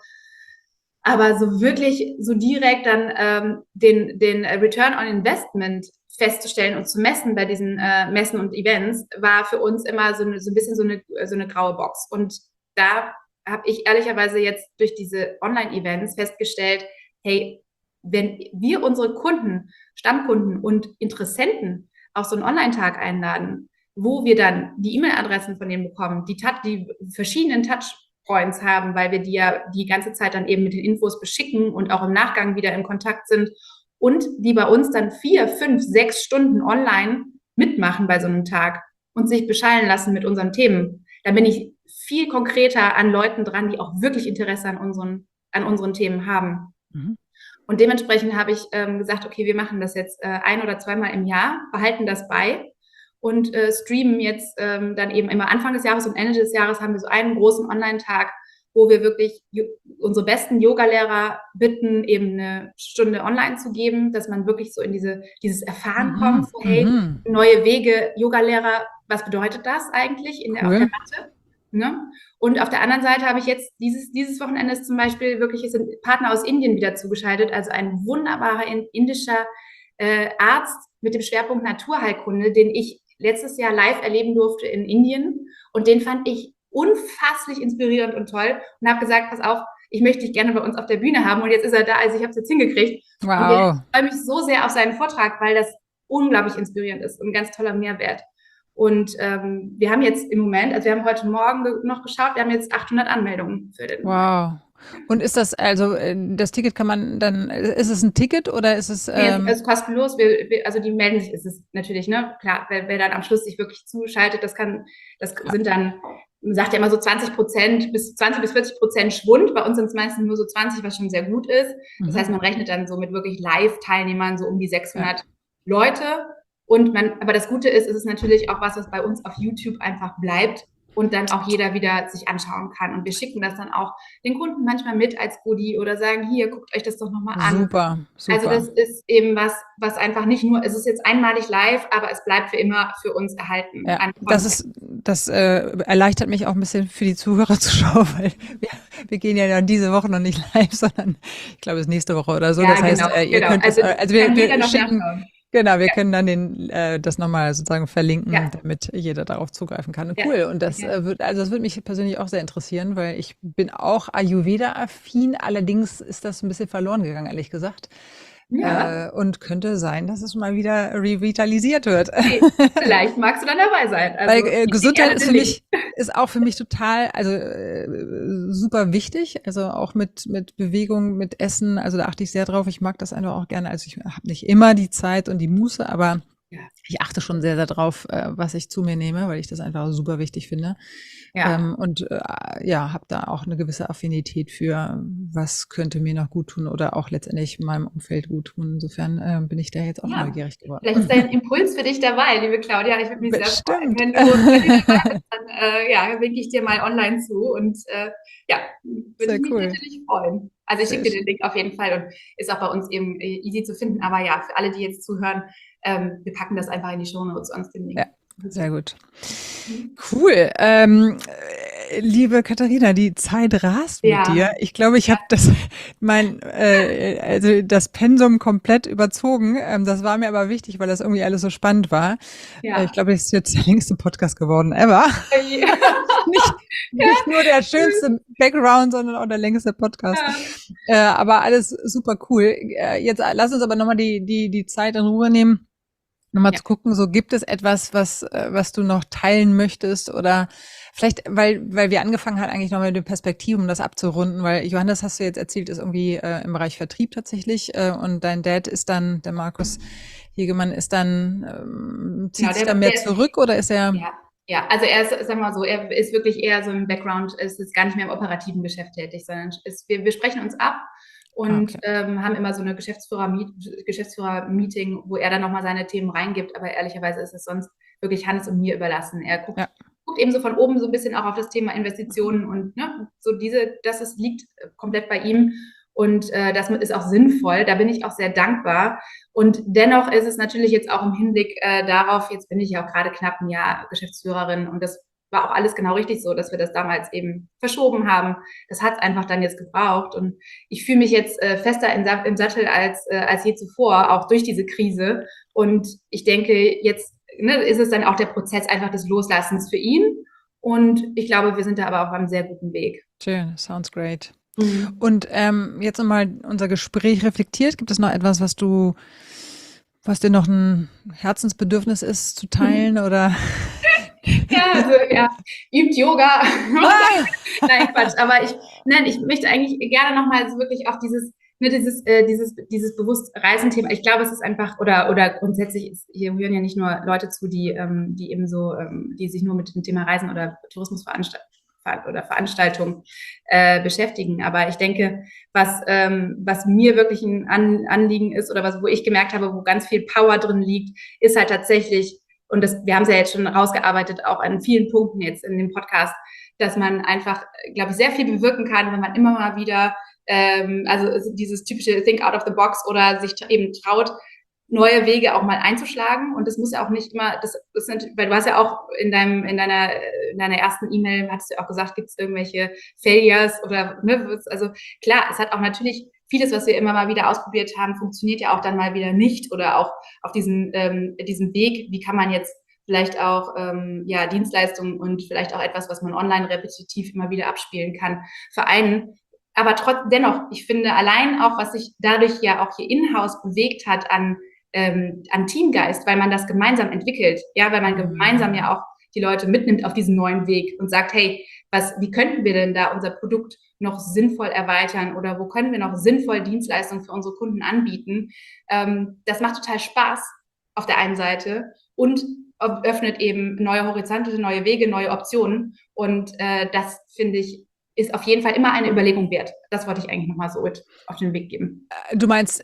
aber so wirklich, so direkt dann ähm, den, den Return on Investment festzustellen und zu messen bei diesen äh, Messen und Events, war für uns immer so, eine, so ein bisschen so eine, so eine graue Box. Und da habe ich ehrlicherweise jetzt durch diese Online-Events festgestellt, hey, wenn wir unsere Kunden, Stammkunden und Interessenten auf so einen Online-Tag einladen, wo wir dann die E-Mail-Adressen von denen bekommen, die, die verschiedenen Touchpoints haben, weil wir die ja die ganze Zeit dann eben mit den Infos beschicken und auch im Nachgang wieder in Kontakt sind und die bei uns dann vier, fünf, sechs Stunden online mitmachen bei so einem Tag und sich beschallen lassen mit unseren Themen, dann bin ich viel konkreter an Leuten dran, die auch wirklich Interesse an unseren, an unseren Themen haben. Mhm. Und dementsprechend habe ich ähm, gesagt, okay, wir machen das jetzt äh, ein- oder zweimal im Jahr, behalten das bei und äh, streamen jetzt ähm, dann eben immer Anfang des Jahres und Ende des Jahres haben wir so einen großen Online-Tag, wo wir wirklich unsere besten Yoga-Lehrer bitten, eben eine Stunde online zu geben, dass man wirklich so in diese dieses Erfahren mhm. kommt, so, hey, mhm. neue Wege, Yoga-Lehrer, was bedeutet das eigentlich in der, cool. auf der Matte? Ne? Und auf der anderen Seite habe ich jetzt dieses, dieses Wochenende ist zum Beispiel wirklich ist ein Partner aus Indien wieder zugeschaltet, also ein wunderbarer indischer äh, Arzt mit dem Schwerpunkt Naturheilkunde, den ich letztes Jahr live erleben durfte in Indien und den fand ich unfasslich inspirierend und toll und habe gesagt, pass auf, ich möchte dich gerne bei uns auf der Bühne haben und jetzt ist er da, also ich habe es jetzt hingekriegt. Wow. Und ich freue mich so sehr auf seinen Vortrag, weil das unglaublich inspirierend ist und ein ganz toller Mehrwert. Und ähm, wir haben jetzt im Moment, also wir haben heute Morgen noch geschaut, wir haben jetzt achthundert Anmeldungen für den. Wow. Und ist das, also das Ticket kann man dann, ist es ein Ticket oder ist es? Ähm nee, es ist kostenlos, wir, wir, also die melden sich, ist es natürlich, ne, klar, wer, wer dann am Schluss sich wirklich zuschaltet, das kann, das ja. sind dann, man sagt ja immer so zwanzig Prozent bis zwanzig bis vierzig Prozent Schwund, bei uns sind es meistens nur so zwanzig, was schon sehr gut ist. Das mhm. heißt, man rechnet dann so mit wirklich Live-Teilnehmern so um die sechshundert ja. Leute. Und man, aber das Gute ist, es ist natürlich auch was, was bei uns auf YouTube einfach bleibt und dann auch jeder wieder sich anschauen kann. Und wir schicken das dann auch den Kunden manchmal mit als Goodie oder sagen, hier, guckt euch das doch nochmal an. Super, super. Also das ist eben was, was einfach nicht nur, es ist jetzt einmalig live, aber es bleibt für immer für uns erhalten. Ja, das ist, das äh, erleichtert mich auch ein bisschen für die Zuhörer zu schauen, weil wir, wir gehen ja dann diese Woche noch nicht live, sondern ich glaube, es ist nächste Woche oder so. Ja, das heißt, genau, äh, ihr genau. könnt also, es, also wir, wir schicken, Genau, wir ja. können dann den, äh, das nochmal sozusagen verlinken, ja. damit jeder darauf zugreifen kann. Cool. Ja. Und das ja. äh, wird, also das würde mich persönlich auch sehr interessieren, weil ich bin auch Ayurveda-affin. Allerdings ist das ein bisschen verloren gegangen, ehrlich gesagt. Ja. Äh, und könnte sein, dass es mal wieder revitalisiert wird. Okay. Vielleicht magst du dann dabei sein. Also, weil äh, Gesundheit ist für mich, ist auch für mich total, also äh, super wichtig. Also auch mit mit Bewegung, mit Essen. Also da achte ich sehr drauf. Ich mag das einfach auch gerne. Also ich habe nicht immer die Zeit und die Muße, aber ja. ich achte schon sehr, sehr drauf, äh, was ich zu mir nehme, weil ich das einfach super wichtig finde. Ja. Ähm, und äh, ja, habe da auch eine gewisse Affinität für, was könnte mir noch gut tun oder auch letztendlich meinem Umfeld gut tun. Insofern äh, bin ich da jetzt auch ja. neugierig geworden. Vielleicht ist da ein Impuls für dich dabei, liebe Claudia. Ich würde mich Bestimmt. sehr freuen, wenn du, wenn du dabei bist, dann äh, ja, winke ich dir mal online zu und äh, ja, würde ich mich cool. natürlich freuen. Also ich schicke dir den Link auf jeden Fall und ist auch bei uns eben easy zu finden. Aber ja, für alle, die jetzt zuhören, ähm, wir packen das einfach in die Shownotes, sonst den Link. Ja. Sehr gut. Cool. Ähm, liebe Katharina, die Zeit rast mit ja. dir. Ich glaube, ich ja. habe das mein äh, also das Pensum komplett überzogen. Ähm, das war mir aber wichtig, weil das irgendwie alles so spannend war. Ja. Äh, ich glaube, das ist jetzt der längste Podcast geworden ever. Ja. nicht, nicht nur der schönste Background, sondern auch der längste Podcast. Ja. Äh, aber alles super cool. Äh, jetzt lass uns aber nochmal die die die Zeit in Ruhe nehmen. Nochmal ja. zu gucken, so gibt es etwas, was was du noch teilen möchtest oder vielleicht, weil weil wir angefangen haben eigentlich nochmal mit den Perspektiven, um das abzurunden, weil Johannes, hast du jetzt erzählt, ist irgendwie äh, im Bereich Vertrieb tatsächlich äh, und dein Dad ist dann, der Markus Hegemann ist dann, ähm, zieht ja, sich da mehr zurück oder ist er... Ja. Ja, also er ist, sagen wir mal so, er ist wirklich eher so im Background, ist jetzt gar nicht mehr im operativen Geschäft tätig, sondern ist, wir, wir sprechen uns ab. Und okay. ähm, haben immer so eine Geschäftsführer-Meeting, Geschäftsführer-Meeting, wo er dann nochmal seine Themen reingibt. Aber ehrlicherweise ist es sonst wirklich Hannes und mir überlassen. Er guckt, ja. guckt eben so von oben so ein bisschen auch auf das Thema Investitionen und ne, so diese, das ist, liegt komplett bei ihm. Und äh, das ist auch sinnvoll. Da bin ich auch sehr dankbar. Und dennoch ist es natürlich jetzt auch im Hinblick äh, darauf, jetzt bin ich ja auch gerade knapp ein Jahr Geschäftsführerin und das war auch alles genau richtig so, dass wir das damals eben verschoben haben. Das hat es einfach dann jetzt gebraucht. Und ich fühle mich jetzt äh, fester in, im Sattel als, äh, als je zuvor, auch durch diese Krise. Und ich denke, jetzt ne, ist es dann auch der Prozess einfach des Loslassens für ihn. Und ich glaube, wir sind da aber auf einem sehr guten Weg. Schön, sounds great. Mhm. Und ähm, jetzt nochmal unser Gespräch reflektiert. Gibt es noch etwas, was du, was dir noch ein Herzensbedürfnis ist, zu teilen mhm. oder... Ja, also ja, übt Yoga. Nein, Quatsch. Aber ich, nein, ich möchte eigentlich gerne nochmal so wirklich auf dieses, ne, dieses, äh, dieses, dieses bewusst Reisenthema. Ich glaube, es ist einfach, oder, oder grundsätzlich, ist, hier hören ja nicht nur Leute zu, die, ähm, die eben so, ähm, die sich nur mit dem Thema Reisen oder Tourismusveranstaltungen oder Veranstaltungen äh, beschäftigen. Aber ich denke, was, ähm, was mir wirklich ein An- Anliegen ist oder was, wo ich gemerkt habe, wo ganz viel Power drin liegt, ist halt tatsächlich, und das, wir haben es ja jetzt schon rausgearbeitet, auch an vielen Punkten jetzt in dem Podcast, dass man einfach, glaube ich, sehr viel bewirken kann, wenn man immer mal wieder, ähm, also dieses typische Think out of the box oder sich eben traut, neue Wege auch mal einzuschlagen. Und das muss ja auch nicht immer, das, das sind, weil du hast ja auch in deinem, in deiner, in deiner ersten E-Mail, hattest du auch gesagt, gibt es irgendwelche Failures oder, ne, also klar, es hat auch natürlich vieles, was wir immer mal wieder ausprobiert haben, funktioniert ja auch dann mal wieder nicht oder auch auf diesen, ähm, diesem Weg, wie kann man jetzt vielleicht auch ähm, ja, Dienstleistungen und vielleicht auch etwas, was man online repetitiv immer wieder abspielen kann, vereinen. Aber trotz, dennoch, ich finde allein auch, was sich dadurch ja auch hier in-house bewegt hat an, ähm, an Teamgeist, weil man das gemeinsam entwickelt, ja, weil man gemeinsam ja auch die Leute mitnimmt auf diesen neuen Weg und sagt, hey, was, wie könnten wir denn da unser Produkt noch sinnvoll erweitern oder wo können wir noch sinnvoll Dienstleistungen für unsere Kunden anbieten? Ähm, das macht total Spaß auf der einen Seite und öffnet eben neue Horizonte, neue Wege, neue Optionen. Und äh, das, finde ich, ist auf jeden Fall immer eine Überlegung wert. Das wollte ich eigentlich nochmal so mit auf den Weg geben. Du meinst,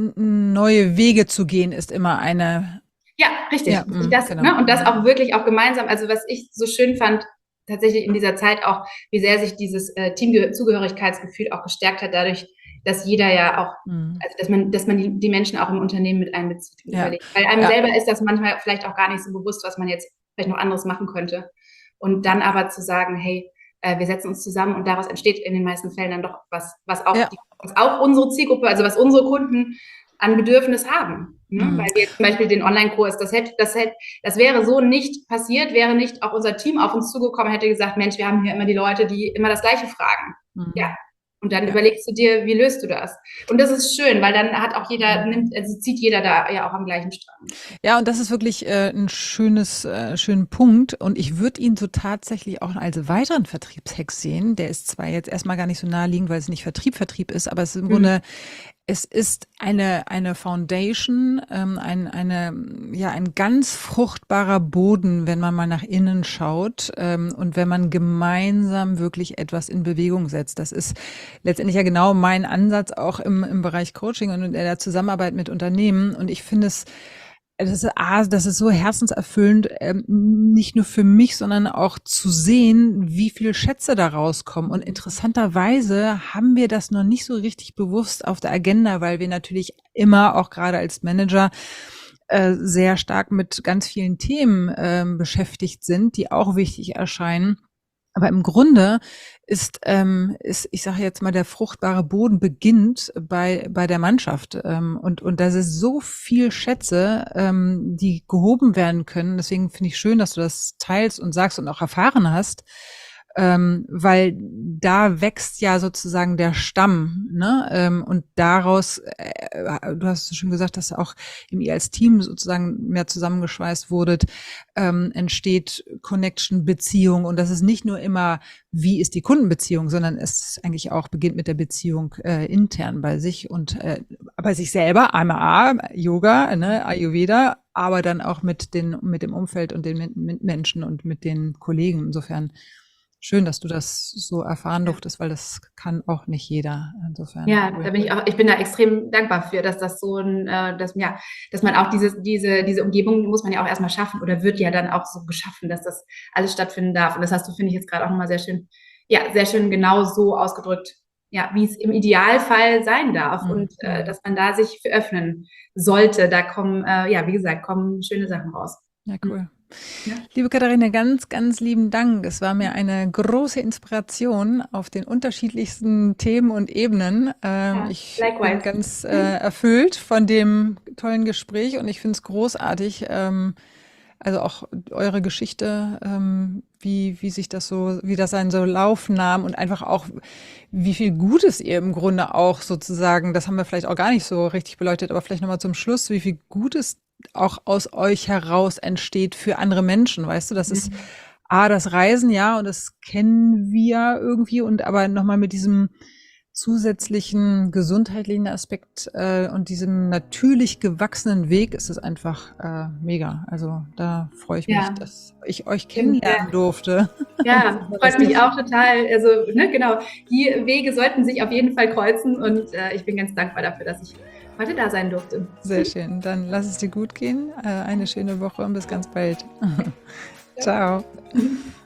neue Wege zu gehen ist immer eine... Ja, richtig. Ja, das, genau. Ne, und das auch wirklich auch gemeinsam. Also was ich so schön fand, tatsächlich in dieser Zeit auch, wie sehr sich dieses äh, Teamzugehörigkeitsgefühl auch gestärkt hat, dadurch, dass jeder ja auch, mhm. also dass man, dass man die, die Menschen auch im Unternehmen mit einbezieht. Ja. Weil einem ja. selber ist das manchmal vielleicht auch gar nicht so bewusst, was man jetzt vielleicht noch anderes machen könnte. Und dann aber zu sagen, hey, äh, wir setzen uns zusammen und daraus entsteht in den meisten Fällen dann doch was, was auch, ja. die, was auch unsere Zielgruppe, also was unsere Kunden an Bedürfnis haben. Ne? Mhm. Weil wir zum Beispiel den Online-Kurs, das hätte, das hätte, das wäre so nicht passiert, wäre nicht auch unser Team auf uns zugekommen, hätte gesagt, Mensch, wir haben hier immer die Leute, die immer das Gleiche fragen. Mhm. Ja. Und dann Ja. überlegst du dir, wie löst du das? Und das ist schön, weil dann hat auch jeder, nimmt, also zieht jeder da ja auch am gleichen Strang. Ja, und das ist wirklich äh, ein schönes, äh, schönen Punkt. Und ich würde ihn so tatsächlich auch als weiteren Vertriebshack sehen. Der ist zwar jetzt erstmal gar nicht so naheliegend, weil es nicht Vertrieb, Vertrieb ist, aber es ist im Mhm. Grunde, es ist eine, eine Foundation, ähm, ein, eine, ja, ein ganz fruchtbarer Boden, wenn man mal nach innen schaut, ähm, und wenn man gemeinsam wirklich etwas in Bewegung setzt. Das ist letztendlich ja genau mein Ansatz auch im, im Bereich Coaching und in der Zusammenarbeit mit Unternehmen. Und ich finde es, das ist, ah, das ist so herzenserfüllend, ähm, nicht nur für mich, sondern auch zu sehen, wie viele Schätze da rauskommen. Und interessanterweise haben wir das noch nicht so richtig bewusst auf der Agenda, weil wir natürlich immer, auch gerade als Manager, äh, sehr stark mit ganz vielen Themen ähm, beschäftigt sind, die auch wichtig erscheinen. Aber im Grunde ist, ähm, ist, ich sage jetzt mal, der fruchtbare Boden beginnt bei bei der Mannschaft, ähm, und und das ist so viel Schätze, ähm, die gehoben werden können. Deswegen finde ich schön, dass du das teilst und sagst und auch erfahren hast, ähm, weil da wächst ja sozusagen der Stamm, ne? Ähm, und daraus, äh, du hast es schon gesagt, dass auch ihr als Team sozusagen mehr zusammengeschweißt wurdet, ähm, entsteht Connection, Beziehung. Und das ist nicht nur immer, wie ist die Kundenbeziehung, sondern es ist eigentlich auch beginnt mit der Beziehung äh, intern bei sich und äh, bei sich selber, A M A, Yoga, ne, Ayurveda, aber dann auch mit den mit dem Umfeld und den mit Menschen und mit den Kollegen. Insofern schön, dass du das so erfahren durftest, weil das kann auch nicht jeder. Insofern. Ja, da bin ich auch, ich bin da extrem dankbar für, dass das so ein, äh, dass, ja, dass man auch diese, diese, diese Umgebung muss man ja auch erstmal schaffen oder wird ja dann auch so geschaffen, dass das alles stattfinden darf. Und das hast du, finde ich, jetzt gerade auch nochmal sehr schön, ja, sehr schön genau so ausgedrückt, ja, wie es im Idealfall sein darf Mhm. und äh, dass man da sich für öffnen sollte. Da kommen, äh, ja, wie gesagt, kommen schöne Sachen raus. Ja, cool. Ja. Liebe Katharina, ganz, ganz lieben Dank. Es war mir eine große Inspiration auf den unterschiedlichsten Themen und Ebenen. Ähm, Ja, ich likewise. bin ganz äh, erfüllt von dem tollen Gespräch und ich finde es großartig. Ähm, also auch eure Geschichte, ähm, wie, wie sich das so, wie das einen so Lauf nahm und einfach auch, wie viel Gutes ihr im Grunde auch sozusagen, das haben wir vielleicht auch gar nicht so richtig beleuchtet, aber vielleicht nochmal zum Schluss, wie viel Gutes auch aus euch heraus entsteht für andere Menschen, weißt du, das ist A, das Reisen, ja, und das kennen wir irgendwie und aber nochmal mit diesem zusätzlichen gesundheitlichen Aspekt äh, und diesem natürlich gewachsenen Weg ist es einfach äh, mega. Also da freue ich mich, Ja. dass ich euch kennenlernen Ja. durfte. Ja, freut mich auch total. Also, ne, genau, die Wege sollten sich auf jeden Fall kreuzen und äh, ich bin ganz dankbar dafür, dass ich heute da sein durfte. Sehr schön. Dann lass es dir gut gehen. Äh, eine schöne Woche und bis ganz bald. Ciao.